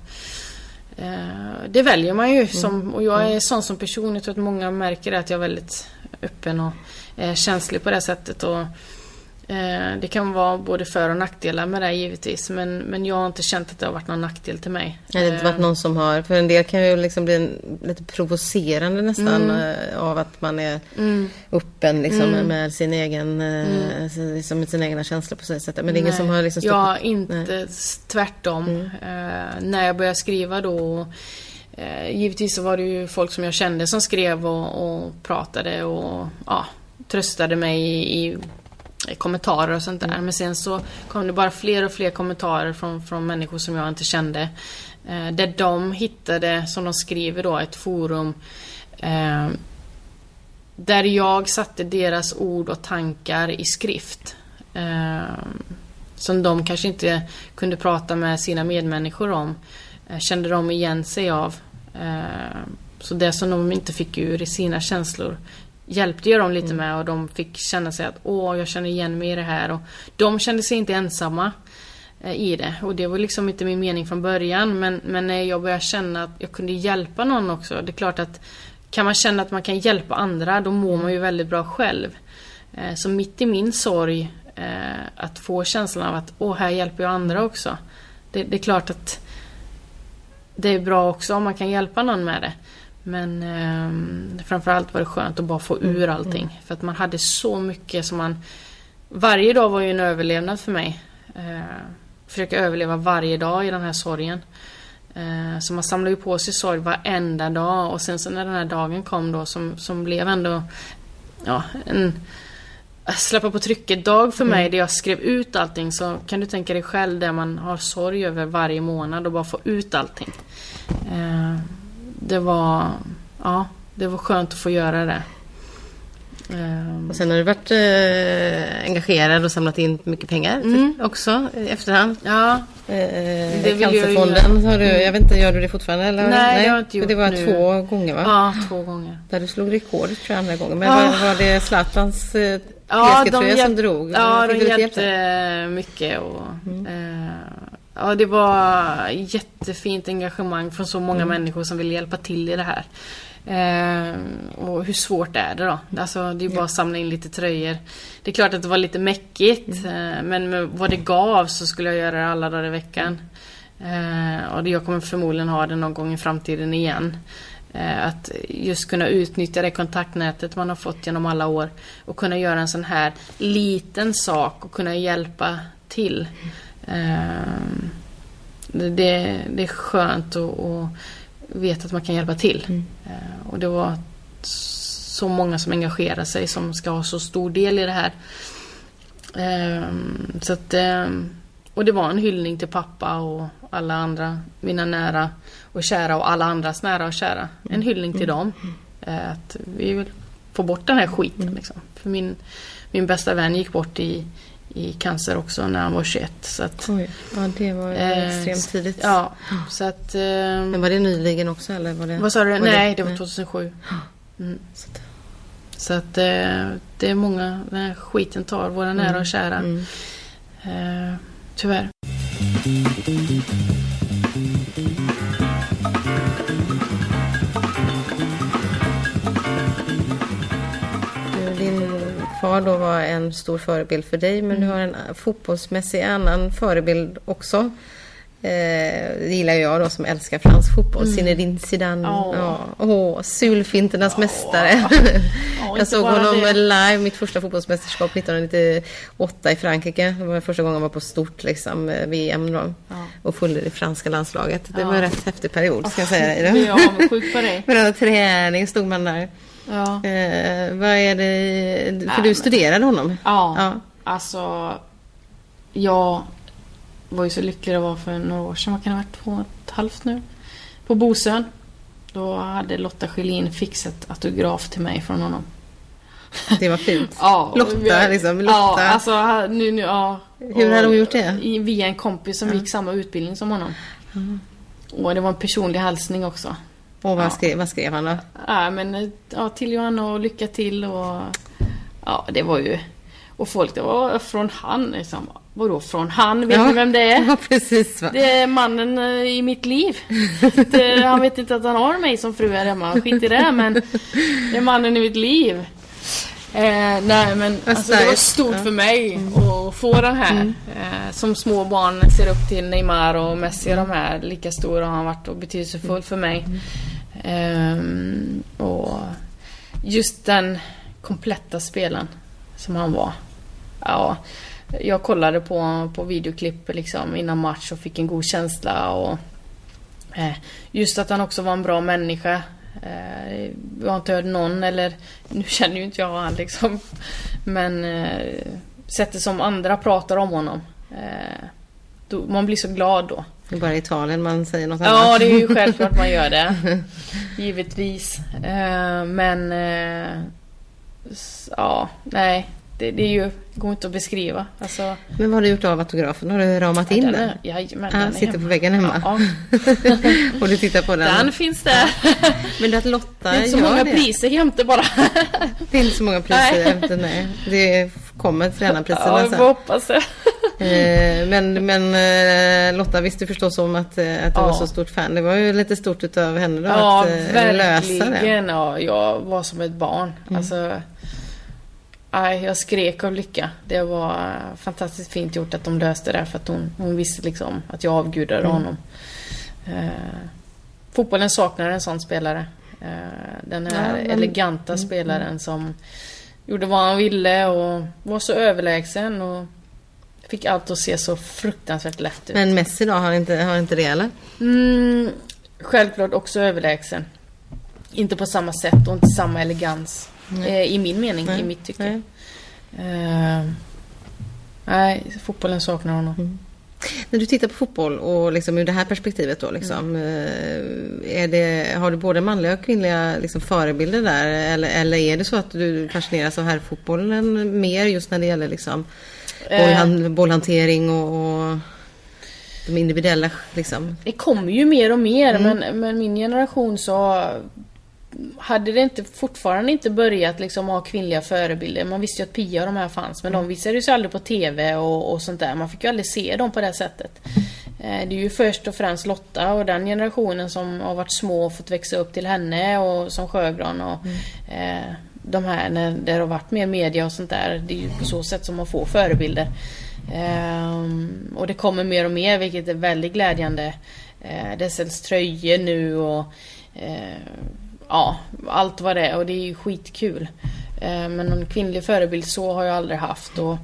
det väljer man ju som, och jag är sån som person. Jag tror att många märker att jag är väldigt öppen och eh, känslig på det sättet, och eh, det kan vara både för- och nackdelar med det givetvis, men, men jag har inte känt att det har varit någon nackdel till mig. Ja, det har inte varit någon som har, för en del kan ju liksom bli en, lite provocerande nästan mm. av att man är mm. öppen liksom mm. med sin egen mm. liksom med sina egna känslor på så sätt. Men det är ingen som har liksom stått... Ja, inte nej. Tvärtom. Mm. Uh, när jag började skriva då, uh, givetvis så var det ju folk som jag kände som skrev och, och pratade och ja, tröstade mig i, i kommentarer och sånt där. Mm. Men sen så kom det bara fler och fler kommentarer från, från människor som jag inte kände. Eh, där de hittade, som de skriver då, ett forum eh, där jag satte deras ord och tankar i skrift. Eh, som de kanske inte kunde prata med sina medmänniskor om. Eh, kände de igen sig av. Eh, så det som de inte fick ur i sina känslor hjälpte jag dem lite mm. med, och de fick känna sig att åh, jag känner igen mig i det här, och de kände sig inte ensamma eh, i det, och det var liksom inte min mening från början, men, men när jag började känna att jag kunde hjälpa någon också, det är klart att kan man känna att man kan hjälpa andra, då mår man ju väldigt bra själv. Eh, så mitt i min sorg eh, att få känslan av att åh, här hjälper jag andra också, det, det är klart att det är bra också om man kan hjälpa någon med det. Men eh, framförallt var det skönt att bara få ur allting. Mm. För att man hade så mycket som man... Varje dag var ju en överlevnad för mig. Eh, försöka överleva varje dag i den här sorgen. Eh, så man samlade ju på sig sorg varenda dag. Och sen så när den här dagen kom då, som, som blev ändå ja, en släppa på trycket dag för mig, mm. där jag skrev ut allting. Så kan du tänka dig själv där man har sorg över varje månad och bara få ut allting. Eh, Det var, ja, det var skönt att få göra det. Um, och sen har du varit eh, engagerad och samlat in mycket pengar mm. för, också i efterhand. Ja, eh, det Cancerfonden har du, jag vet inte, gör du det fortfarande eller? Nej, Nej, det har jag inte gjort. Det var nu. två gånger va? Ja, två gånger. Där du slog rekord tror jag andra gången. Men ja. var, var det Zlatans eh, ja, tröja som drog? Ja, de hjälpte mycket och mm. eh, ja, det var jättefint engagemang från så många mm. människor som vill hjälpa till i det här. Eh, och hur svårt är det då? Alltså det är bara att samla in lite tröjor. Det är klart att det var lite mäckigt, mm. eh, men med vad det gav så skulle jag göra det alla dagar i veckan. Eh, och jag kommer förmodligen ha det någon gång i framtiden igen. Eh, att just kunna utnyttja det kontaktnätet man har fått genom alla år och kunna göra en sån här liten sak och kunna hjälpa till. Uh, det, det är skönt att, att veta att man kan hjälpa till. Mm. Uh, och det var så många som engagerar sig som ska ha så stor del i det här. Uh, så att uh, och det var en hyllning till pappa och alla andra, mina nära och kära och alla andras nära och kära. En hyllning till dem. Eh, att vi vill få bort den här skiten liksom. För min, min bästa vän gick bort i, i cancer också när han var tjugoett. Så att, Oj, ja, det var eh, extremt tidigt. Ja, så att... Eh, Men var det nyligen också? Eller var det, vad sa du? var Nej, det, det var nej. tjugohundrasju. Mm. Så att eh, det är många, den här skiten tar våra nära och kära. Mm. Eh, tyvärr. Din far då var en stor förebild för dig, men mm. du har en fotbollsmässig annan förebild också. Eh, det gillar jag då som älskar fransk fotboll. Mm. Zinedine Zidane. Oh. Ja. Åh, sulfinternas oh. mästare. Oh, jag såg honom det. live, mitt första fotbollsmästerskap nittonhundranittioåtta i Frankrike. Det var första gången jag var på stort liksom, V M då. Ja. Och följde det franska landslaget. Det ja. var en rätt häftig period, ska jag säga dig. Det är jag sjuk på dig. Med träning stod man där. Ja. Eh, vad är det? För Nej, du men... studerade honom? Ja, ja. Alltså jag var ju så lycklig det var för några år sedan. Vad kan det ha varit? Två och ett halvt nu. På Bosön. Då hade Lotta Schelin fixat autograf till mig från honom. Det var fint. Ja, Lotta liksom. Lotta. Ja, alltså nu, nu ja. Hur hade hon gjort det? Via en kompis som ja. gick samma utbildning som honom. Mm. Och det var en personlig hälsning också. Och vad, ja. skrev, vad skrev han då? Ja, men ja, till Johanna och lycka till och ja, det var ju och folk, det var från han liksom. Vadå från han? Vet ja. ni vem det är? Ja, precis va? Det är mannen i mitt liv. det, han vet inte att han har mig som fru här hemma. Skit i det, men det är mannen i mitt liv. Eh, nej, men alltså, det var stort ja. för mig mm. att få den här. Mm. Eh, som små barn ser upp till Neymar och Messi och de här. Lika stora har han varit och betydelsefull för mig. Mm. Eh, och just den kompletta spelen som han var. Ja, jag kollade på, på videoklipp liksom innan match och fick en god känsla. Och eh, just att han också var en bra människa. Eh, jag har inte hört någon, eller nu känner ju inte jag han liksom, men eh, sättet som andra pratar om honom, eh, då, man blir så glad då. Det är bara i Italien man säger något ja, annat. Ja, det är ju självklart man gör det. Givetvis. Eh, men eh, ja, nej. Det, det är ju, det går inte att beskriva. Alltså, men vad har du gjort av autografen? Har du ramat in den? Är, ja, men ah, den sitter hemma. på väggen hemma. Ja. Och du tittar på den. Den finns där. Men att Lotta det är inte så många det. priser jämte bara. Det är inte så många priser jämte, nej. Det kommer tränarpriserna ja, sen. Ja, jag hoppas det. Men, men Lotta visste förstås om att, att du ja. var så stort fan. Det var ju lite stort utav henne då ja, att verkligen. lösa det. Ja, jag var som ett barn. Mm. Alltså, aj, jag skrek av lycka. Det var fantastiskt fint gjort att de löste det, för att hon, hon visste liksom att jag avgudade mm. honom. Eh, fotbollen saknar en sån spelare. Eh, den här ja, men... eleganta mm. spelaren som gjorde vad han ville och var så överlägsen och fick allt att se så fruktansvärt lätt ut. Men Messi då, har inte, har inte det eller? Mm, självklart också överlägsen. Inte på samma sätt och inte samma elegans. Eh, I min mening, nej. i mitt tycke. Nej, uh, nej fotbollen saknar honom. Mm. När du tittar på fotboll och liksom ur det här perspektivet då liksom, mm. är det, har du både manliga och kvinnliga liksom förebilder där, eller, eller är det så att du fascineras av herrfotbollen mer just när det gäller liksom bollhand, bollhantering och, och de individuella liksom? Det kommer ju mer och mer, mm. men, men min generation så hade det inte fortfarande inte börjat liksom ha kvinnliga förebilder. Man visste ju att Pia och de här fanns, men mm. de visade ju sig aldrig på tv och, och sånt där. Man fick ju aldrig se dem på det sättet. Eh, det är ju först och främst Lotta och den generationen som har varit små och fått växa upp till henne och som Sjögran och mm. eh, de här när det har varit mer media och sånt där. Det är ju på så sätt som man får förebilder. Eh, och det kommer mer och mer, vilket är väldigt glädjande. Eh, det säljs tröjor nu och eh, ja, allt vad det är, och det är ju skitkul. Eh, men någon kvinnlig förebild så har jag aldrig haft. Och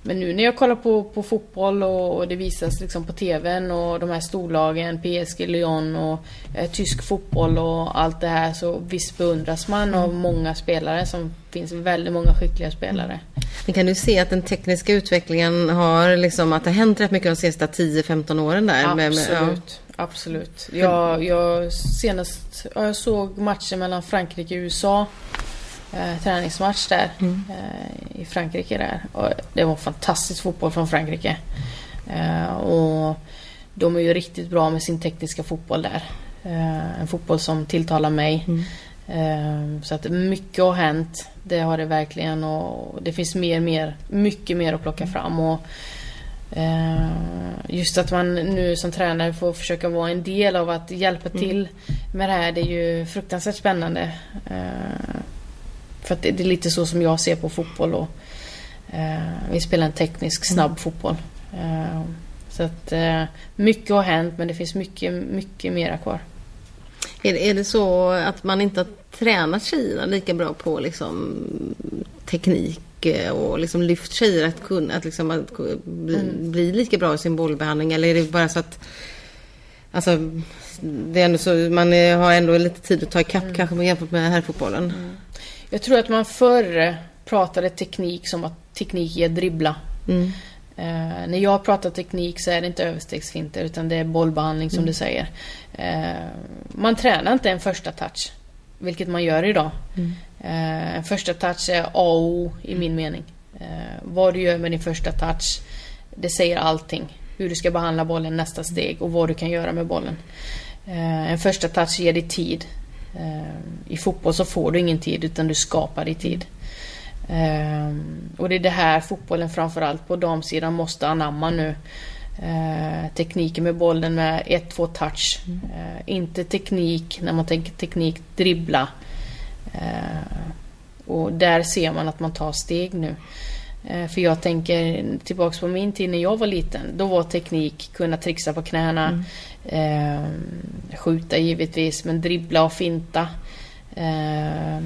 men nu när jag kollar på, på fotboll och, och det visas liksom på tvn och de här storlagen, P S G, Lyon och eh, tysk fotboll och allt det här, så visst beundras man av många spelare, som finns väldigt många skickliga spelare. Men kan du se att den tekniska utvecklingen har liksom, att det har hänt rätt mycket de senaste tio femton åren där? Absolut, med, med, ja. absolut. Jag, jag senast jag såg matchen mellan Frankrike och U S A. Eh, träningsmatch där mm. eh, i Frankrike där. Och det var fantastisk fotboll från Frankrike. Eh, och de är ju riktigt bra med sin tekniska fotboll där. Eh, en fotboll som tilltalar mig. Mm. Eh, så att mycket har hänt. Det har det verkligen, och det finns mer, mer mycket mer att plocka fram, och eh, just att man nu som tränare får försöka vara en del av att hjälpa till med det här, det är ju fruktansvärt spännande. Eh, För att det, det är lite så som jag ser på fotboll. Och, eh, vi spelar en teknisk, snabb mm. fotboll. Eh, så att eh, mycket har hänt, men det finns mycket, mycket mera kvar. Är det, är det så att man inte har tränat tjejerna lika bra på liksom, teknik och liksom lyft tjejer att kunna att liksom, att bli, mm. bli lika bra i sin bollbehandling? Eller är det bara så att alltså, det är ändå så, man har ändå lite tid att ta ikapp mm. kanske jämfört med herrfotbollen? Mm. Jag tror att man förr pratade teknik som att teknik är dribbla. Mm. Eh, när jag pratar teknik så är det inte överstegsfinter, utan det är bollbehandling som mm. du säger. Eh, man tränar inte en första touch, vilket man gör idag. Mm. Eh, en första touch är A och O i min mening. Eh, vad du gör med din första touch, det säger allting. Hur du ska behandla bollen nästa steg och vad du kan göra med bollen. Eh, en första touch ger dig tid. I fotboll så får du ingen tid, utan du skapar dig tid. Um, och det är det här fotbollen framförallt på damsidan måste anamma nu. Uh, tekniken med bollen med ett, två touch. Mm. Uh, inte teknik, när man tänker teknik, dribbla. Uh, och där ser man att man tar steg nu. Uh, för jag tänker tillbaka på min tid när jag var liten. Då var teknik kunna trixa på knäna. Mm. Eh, skjuta givetvis, men dribbla och finta. Eh,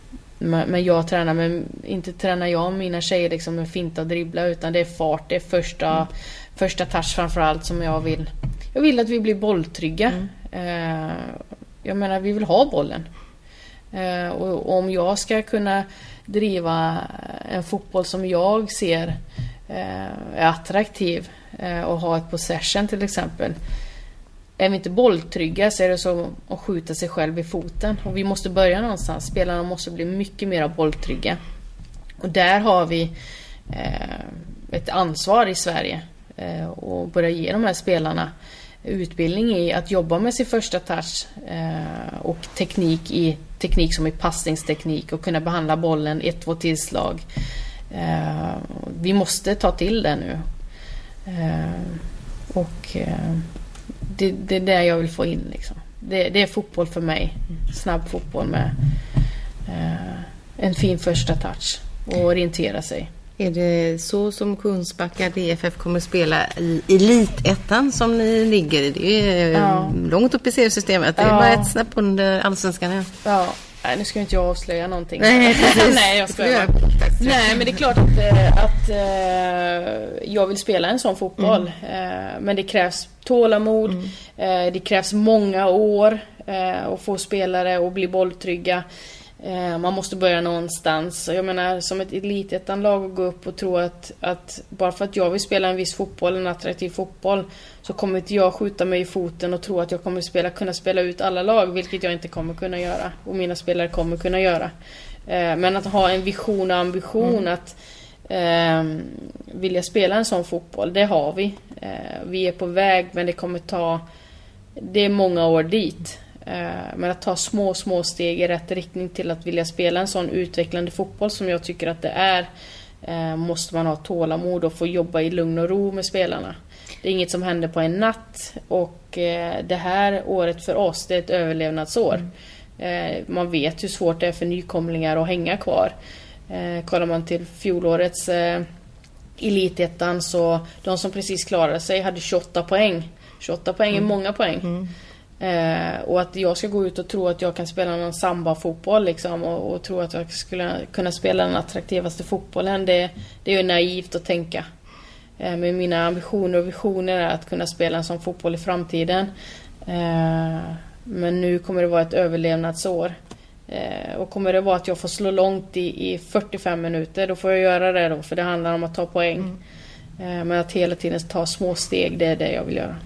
men jag tränar med, inte tränar jag mina tjejer liksom med finta och dribbla, utan det är fart, det är första, mm. första touch framförallt som jag vill. Jag vill att vi blir bolltrygga. Mm. Eh, jag menar, vi vill ha bollen. Eh, och, och om jag ska kunna driva en fotboll som jag ser eh, är attraktiv eh, och ha ett possession till exempel. Är vi inte bolltrygga så är det så att skjuta sig själv i foten. Och vi måste börja någonstans. Spelarna måste bli mycket mer bolltrygga. Och där har vi eh, ett ansvar i Sverige. Eh, och börja ge de här spelarna utbildning i att jobba med sin första touch. Eh, och teknik i teknik som är passningsteknik. Och kunna behandla bollen ett, två tillslag. Eh, vi måste ta till det nu. Eh, och... Eh, Det, det är det jag vill få in liksom. det, det är fotboll för mig. Snabb fotboll med eh, en fin första touch och orientera sig. Är det så som Kungsbacka D F F kommer spela i elitettan som ni ligger i? Det är ja. långt upp i seriesystemet. Det är ja. bara ett snäpp under allsvenskan här. Ja. Nej, nu ska inte jag avslöja någonting. Nej, Nej jag ska Nej, men det är klart att, att uh, jag vill spela en sån fotboll. Mm. Uh, men det krävs tålamod. Mm. Uh, det krävs många år uh, att få spelare och bli bolltrygga. Uh, man måste börja någonstans. Jag menar, som ett elitettanlag att gå upp och tro att, att bara för att jag vill spela en viss fotboll, en attraktiv fotboll, så kommer inte jag skjuta mig i foten och tro att jag kommer spela, kunna spela ut alla lag, vilket jag inte kommer kunna göra. Och mina spelare kommer kunna göra. Eh, men att ha en vision och ambition mm. att eh, vilja spela en sån fotboll, det har vi. Eh, vi är på väg, men det kommer ta... Det är många år dit. Eh, men att ta små, små steg i rätt riktning till att vilja spela en sån utvecklande fotboll som jag tycker att det är, eh, måste man ha tålamod och få jobba i lugn och ro med spelarna. Det är inget som händer på en natt, och eh, det här året för oss, det är ett överlevnadsår. Mm. Eh, man vet hur svårt det är för nykomlingar att hänga kvar. Eh, kollar man till fjolårets eh, elitettan, så de som precis klarade sig hade tjugoåtta poäng. tjugoåtta poäng är mm. många poäng. Mm. Eh, och att jag ska gå ut och tro att jag kan spela någon samba-fotboll liksom, och, och tro att jag skulle kunna spela den attraktivaste fotbollen, det, det är ju naivt att tänka. Eh, men mina ambitioner och visioner är att kunna spela en sån fotboll i framtiden. Eh, men nu kommer det vara ett överlevnadsår. Eh, och kommer det vara att jag får slå långt i, i fyrtiofem minuter, då får jag göra det då, för det handlar om att ta poäng. Mm. Eh, men att hela tiden ta små steg, det är det jag vill göra.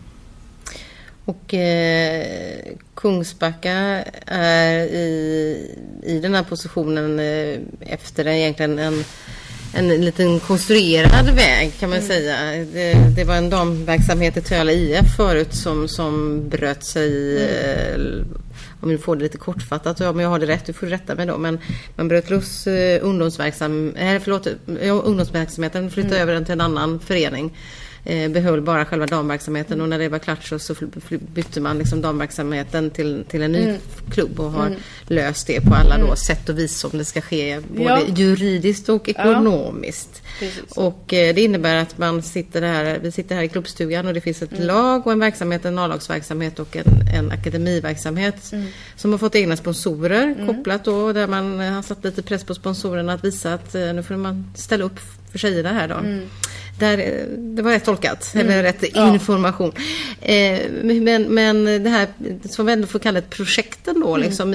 Och eh, Kungsbacka är i, i den här positionen eh, efter egentligen en, en liten konstruerad väg kan man mm. säga. Det, det var en damverksamhet i Töle I F förut som, som bröt sig, mm. eh, om vi får det lite kortfattat, ja, men jag har det rätt, du får rätta mig då, men man bröt loss eh, ungdomsverksam, eh, förlåt, ja, ungdomsverksamheten, flyttade mm. över den till en annan förening. Behöll bara själva damverksamheten, och när det var klart så, så bytte man liksom damverksamheten till, till en ny mm. klubb och har mm. löst det på alla då mm. sätt och vis som det ska ske både ja. juridiskt och ekonomiskt. Ja. Och eh, det innebär att man sitter här, vi sitter här i klubbstugan och det finns ett mm. lag och en verksamhet, en A-lagsverksamhet och en, en akademiverksamhet mm. som har fått egna sponsorer mm. kopplat då, där man har satt lite press på sponsorerna att visa att eh, nu får man ställa upp för tjejerna här då. Mm. Där, det var rätt tolkat, mm. eller rätt ja. information. Eh, men, men det här som vi ändå får kalla ett projekten då, mm. liksom i,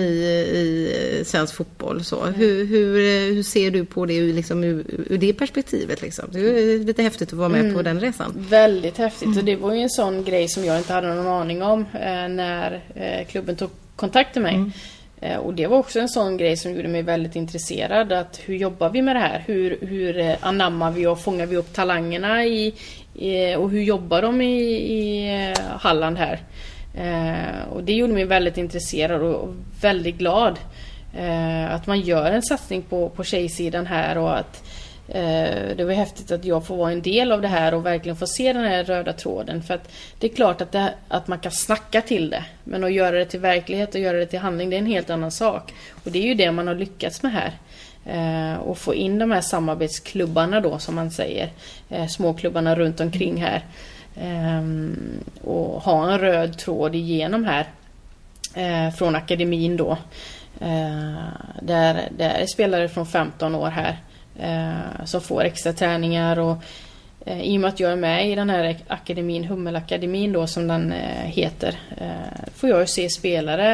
i svensk fotboll. Så. Mm. Hur, hur, hur ser du på det liksom, ur, ur det perspektivet? Liksom? Det är lite häftigt att vara med mm. på den resan. Väldigt häftigt, mm. och det var ju en sån grej som jag inte hade någon aning om eh, när eh, klubben tog kontakt med mig. Mm. Och det var också en sån grej som gjorde mig väldigt intresserad, att hur jobbar vi med det här? Hur, hur anammar vi och fångar vi upp talangerna i, i, och hur jobbar de i, i Halland här? Eh, och det gjorde mig väldigt intresserad och väldigt glad eh, att man gör en satsning på, på tjejsidan här, och att eh, det var häftigt att jag får vara en del av det här och verkligen få se den här röda tråden. För att det är klart att, det, att man kan snacka till det, men att göra det till verklighet och göra det till handling, det är en helt annan sak. Och det är ju det man har lyckats med här. Eh, och få in de här samarbetsklubbarna då, som man säger, eh, småklubbarna runt omkring här. Eh, och ha en röd tråd igenom här eh, från akademin då. Eh, där, där är spelare från femton år här Eh, som får extra träningar, och eh, i och med att jag är med i den här akademin, Hummelakademin då som den eh, heter, eh, får jag ju se spelare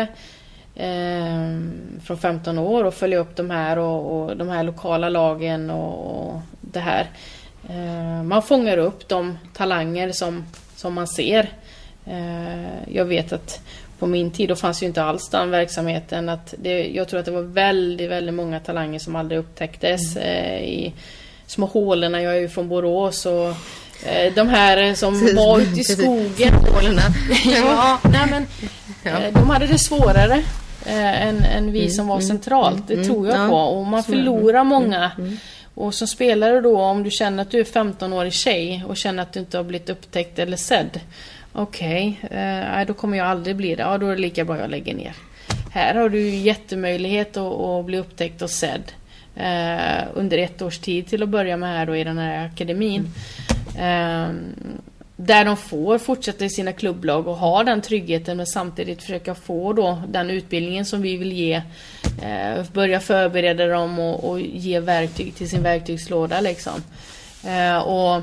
eh, från femton år och följa upp de här och, och de här lokala lagen och, och det här. Eh, man fångar upp de talanger som, som man ser. Eh, jag vet att på min tid då fanns ju inte alls den verksamheten, att det, jag tror att det var väldigt, väldigt många talanger som aldrig upptäcktes mm. eh, i små hålorna. Jag är ju från Borås, och eh, de här som var ute i skogen. ja, nej, men eh, de hade det svårare eh, än, än vi mm. som var centralt. Det mm. tror jag ja. på. Och man förlorar många. Mm. Och som spelare då, om du känner att du är femton-årig tjej och känner att du inte har blivit upptäckt eller sedd, okej, okay, eh, då kommer jag aldrig bli det. Ja, då är det lika bra jag lägger ner. Här har du jättemöjlighet att, att bli upptäckt och sedd eh, under ett års tid till att börja med här då i den här akademin. Mm. Eh, där de får fortsätta i sina klubblag och ha den tryggheten, men samtidigt försöka få då den utbildningen som vi vill ge. Eh, börja förbereda dem och, och ge verktyg till sin verktygslåda liksom. Eh, och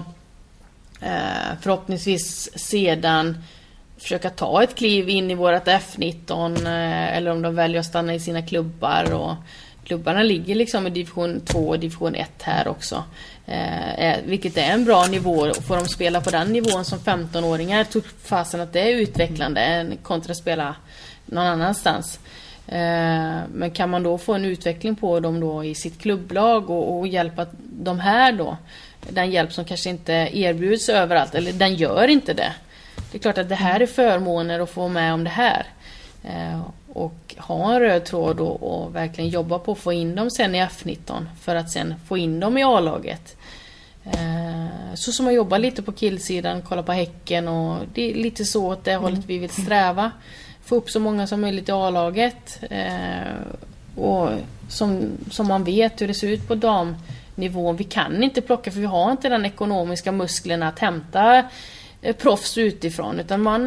förhoppningsvis sedan försöka ta ett kliv in i vårat F nitton, eller om de väljer att stanna i sina klubbar, och klubbarna ligger liksom i division två och division ett här också, eh, vilket är en bra nivå. Får de spela på den nivån som femton-åringar, tog fasen att det är utvecklande än kontra spela någon annanstans. Eh, men kan man då få en utveckling på dem då i sitt klubblag och, och hjälpa de här då, den hjälp som kanske inte erbjuds överallt, eller den gör inte det. Det är klart att det här är förmåner att få med om det här. Eh, och ha en röd tråd och, och verkligen jobba på att få in dem sen i F nitton för att sen få in dem i A-laget. Eh, så som man jobbar lite på killsidan, kolla på Häcken, och det är lite så åt det hållet vi vill sträva. Få upp så många som möjligt i A-laget. Eh, och som, som man vet hur det ser ut på dam nivån. Vi kan inte plocka, för vi har inte den ekonomiska musklerna att hämta eh, proffs utifrån, utan man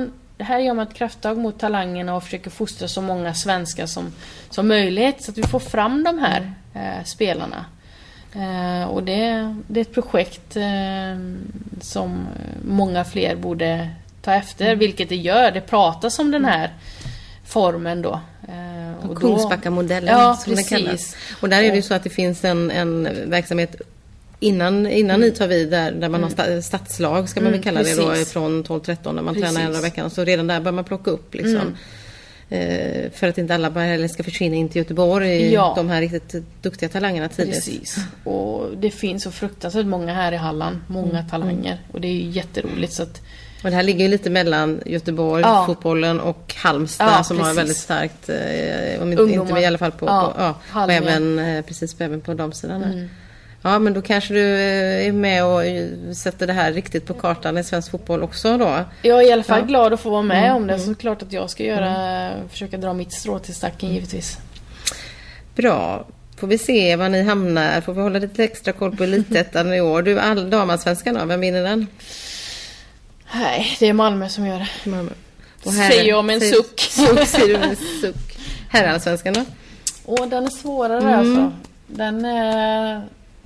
det här gör man ett krafttag mot talangerna och försöker fostra så många svenskar som, som möjligt så att vi får fram de här eh, spelarna. Eh, och det, det är ett projekt eh, som många fler borde ta efter, mm. vilket det gör. Det pratas om den här formen då. Eh, och Kungsbacka-modellen ja, som precis. det kallas. Och där är det ju så att det finns en, en verksamhet innan, innan mm. ni tar vid där, där man mm. har stadslag ska man väl kalla mm, det då från tolv tretton när man precis. tränar en dag i veckan. Så redan där bör man plocka upp liksom. Mm. Eh, för att inte alla bara ska försvinna in till Göteborg, ja. de här riktigt duktiga talangerna tidigt. Precis. Och det finns så fruktansvärt många här i Halland, många mm. talanger. Och det är ju jätteroligt så att... Och det här ligger ju lite mellan Göteborg, ja. fotbollen och Halmstad ja, som precis. har väldigt starkt, eh, om inte, inte i alla fall på, ja, på, ja, och även, eh, precis, även på damsidan. Mm. Ja, men då kanske du är med och sätter det här riktigt på kartan i svensk fotboll också då. Jag är i alla fall ja. glad att få vara med mm. om det. Så klart att jag ska göra, mm. försöka dra mitt strå till stacken givetvis. Bra. Får vi se var ni hamnar. Får vi hålla lite extra koll på Elitettan i år. Du, all damallsvenskan då, vem vinner den? Nej, det är Malmö som gör det. Malmö. Och här, säger jag med en säger, suck. suck. Säger du med en suck. Herrallsvenskan då? Åh, den är svårare mm. alltså. Den är...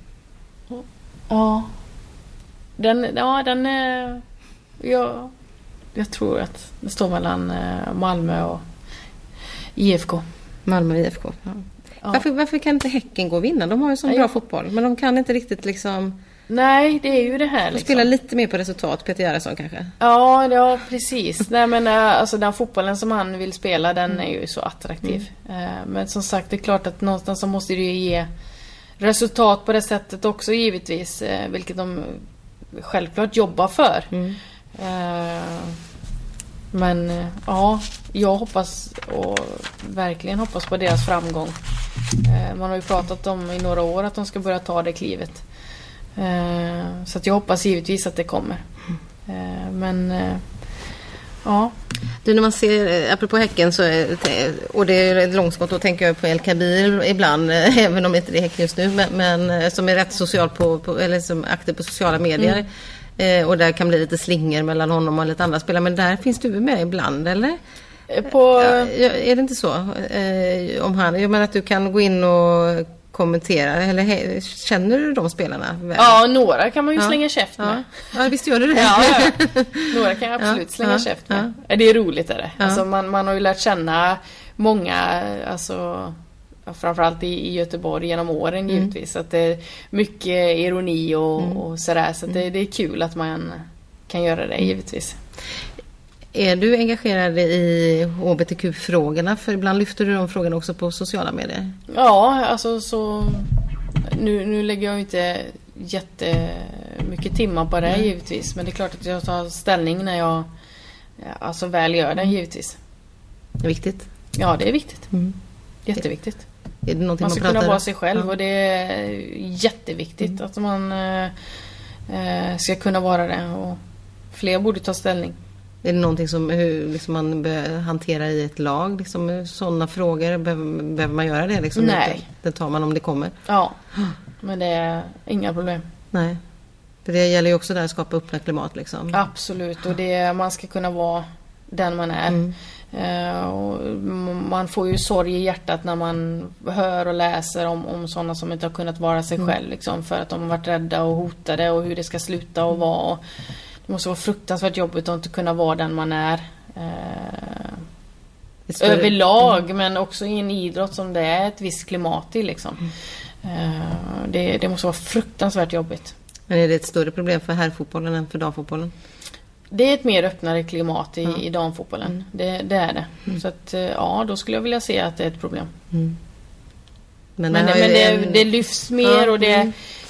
Ja. Den, ja, den är... Ja, jag tror att det står mellan Malmö och I F K. Malmö och I F K, ja. Ja. Varför, varför kan inte Häcken gå och vinna? De har ju sån bra fotboll, men de kan inte riktigt liksom... Nej, det är ju det här liksom. Spela lite mer på resultat, Peter Gerhardsson kanske. Ja, ja precis. Nej, men alltså den fotbollen som han vill spela, den mm. är ju så attraktiv. Mm. Men som sagt, det är klart att någonstans så måste det ju ge resultat på det sättet också givetvis, vilket de självklart jobbar för. Mm. Men ja, jag hoppas och verkligen hoppas på deras framgång. Man har ju pratat om i några år att de ska börja ta det klivet. Så att jag hoppas givetvis att det kommer. Men ja. Du, när man ser, apropå Häcken så, och det är ett långskott, då tänker jag på El Kabir ibland, även om inte det är Häcken just nu, men, men som är rätt social på, på eller som aktiv på sociala medier. Mm. Eh, och där kan bli lite slinger mellan honom och lite andra spelare, men där finns du med ibland, eller? På... Ja, är det inte så? Eh, om han, jag menar att du kan gå in och kommentera, eller he, känner du de spelarna väl? Ja, några kan man ju ja. slänga käft med. Ja, ja visst gör du det. Ja, ja. Några kan jag absolut ja, slänga ja, käft med. Ja. Det är roligt är det. Ja. Alltså man, man har ju lärt känna många, alltså framförallt i, i Göteborg genom åren mm. givetvis. Att det är mycket ironi och, mm. och sådär. Så att det, det är kul att man kan göra det givetvis. Är du engagerad i H B T Q-frågorna? För ibland lyfter du de frågorna också på sociala medier. Ja, alltså så... Nu, nu lägger jag inte jättemycket timmar på det mm. givetvis. Men det är klart att jag tar ställning när jag alltså väl gör det givetvis. Det är viktigt? Ja, det är viktigt. Mm. Jätteviktigt. Är det någonting man ska man kunna pratar? vara sig själv ja. och det är jätteviktigt mm. att man äh, ska kunna vara det. Och fler borde ta ställning. Är det någonting som hur liksom man bör hantera i ett lag? Liksom, sådana frågor, behöver, behöver man göra det? Liksom, Nej. Det tar man om det kommer. Ja, men det är inga problem. Nej, för det gäller ju också där att skapa öppna klimat. Liksom. Absolut, och det, man ska kunna vara den man är. Mm. Uh, och man får ju sorg i hjärtat när man hör och läser om, om sådana som inte har kunnat vara sig mm. själv. Liksom, för att de har varit rädda och hotade och hur det ska sluta och vara. Och, det måste vara fruktansvärt jobbigt att inte kunna vara den man är eh, överlag mm. men också i en idrott som det är ett visst klimat i liksom. Mm. Eh, det, det måste vara fruktansvärt jobbigt. Men är det ett större problem för herrfotbollen än för damfotbollen? Det är ett mer öppnare klimat i, ja. i damfotbollen. Mm. Det, det är det. Mm. Så att ja, då skulle jag vilja se att det är ett problem. Mm. Men, men, det, men det, en... det lyfts mer ja. och det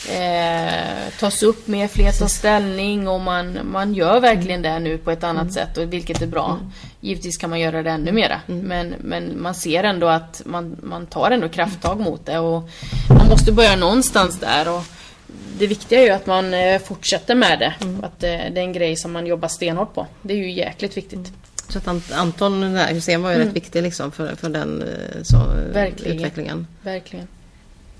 eh, tas upp mer, fler tar ställning och man, man gör verkligen mm. det nu på ett annat mm. sätt, och vilket är bra. Mm. Givetvis kan man göra det ännu mera, mm. men, men man ser ändå att man, man tar ändå krafttag mot det, och man måste börja någonstans där, och det viktiga är ju att man eh, fortsätter med det, mm. att eh, det är en grej som man jobbar stenhårt på. Det är ju jäkligt viktigt. Mm. Så att Anton Hussein var ju mm. rätt viktig liksom för, för den så, Verkligen. utvecklingen. Verkligen.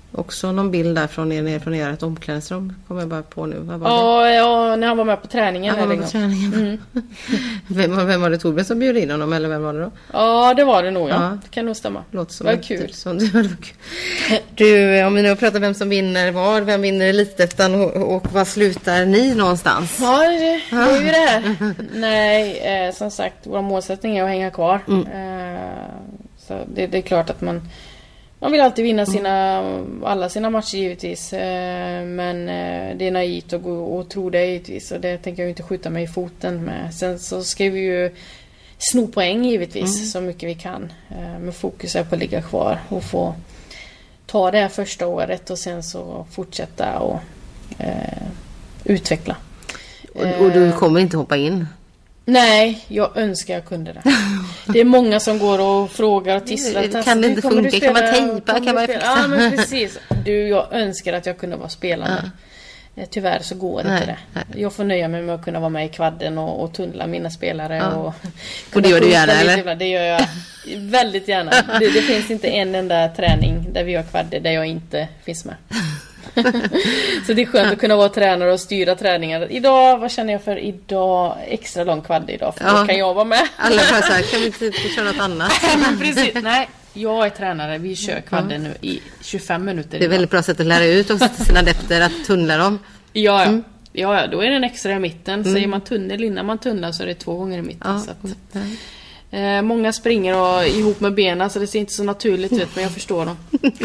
Också någon bild där från er ner från ert omklädningsrum. Kommer jag bara på nu. Vad var Ja, det? ja, när han var med på träningen. Han var eller med på en gång. träningen. Mm. vem, vem var det Torbjörn som bjöd in honom? Eller vem var det då? Ja, det var det nog. Ja. Ja. Det kan nog stämma. Låter som det var ett- kul. Som, det var kul. Du, om vi nu pratar vem som vinner var, vem vinner Elitettan och, och vad slutar ni någonstans? Ja, det, det är ju det här. Nej, eh, som sagt, vår målsättning är att hänga kvar. Mm. Eh, så det, det är klart att man man vill alltid vinna sina, alla sina matcher givetvis. Eh, men eh, det är naivt att gå och tro det givetvis. Och det tänker jag inte skjuta mig i foten med. Sen så ska vi ju sno poäng givetvis Mm. så mycket vi kan. Eh, men fokus är på att ligga kvar och få ta det här första året och sen så fortsätta och eh, utveckla. Och, och du kommer inte hoppa in? Nej, jag önskar jag kunde det. Det är många som går och frågar och tisslar. Det kan det inte Kommer du funka? Kan man spela? tejpa? Kommer Kan du man spela? fixa? Ja, men precis. Du, jag önskar att jag kunde vara spelande. Eh, Tyvärr så går Nej, inte det. nej. Jag får nöja mig med att kunna vara med i kvadden och, och tunnla mina spelare. Ja. Och, Och det gör du gärna, lite eller? ibland. Det gör jag väldigt gärna. Det, det finns inte en enda träning där vi gör kvadder där jag inte finns med. Så det är skönt att kunna vara tränare och styra träningar. Idag, vad känner jag för idag? Extra lång kvadd idag, för Ja. då kan jag vara med. Alla bara så här, kan vi inte köra något annat? Men precis, nej. Jag är tränare, vi kör kvadden nu i tjugofem minuter. Det är idag. väldigt bra sätt att lära ut också till sina adepter att tunnla dem. Ja, ja. Mm. Ja, ja, då är det en extra i mitten. Säger man tunnel innan man tunnlar så är det två gånger i mitten. Ja. Så att, eh, många springer och, ihop med benen så det ser inte så naturligt ut, men jag förstår dem.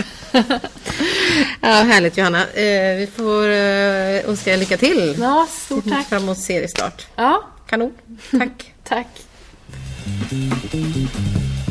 Ja, härligt Johanna. Eh, vi får eh, önska er lycka till. Ja, stort tack. Fram emot seriestart. Ja, Kanon. Tack. tack.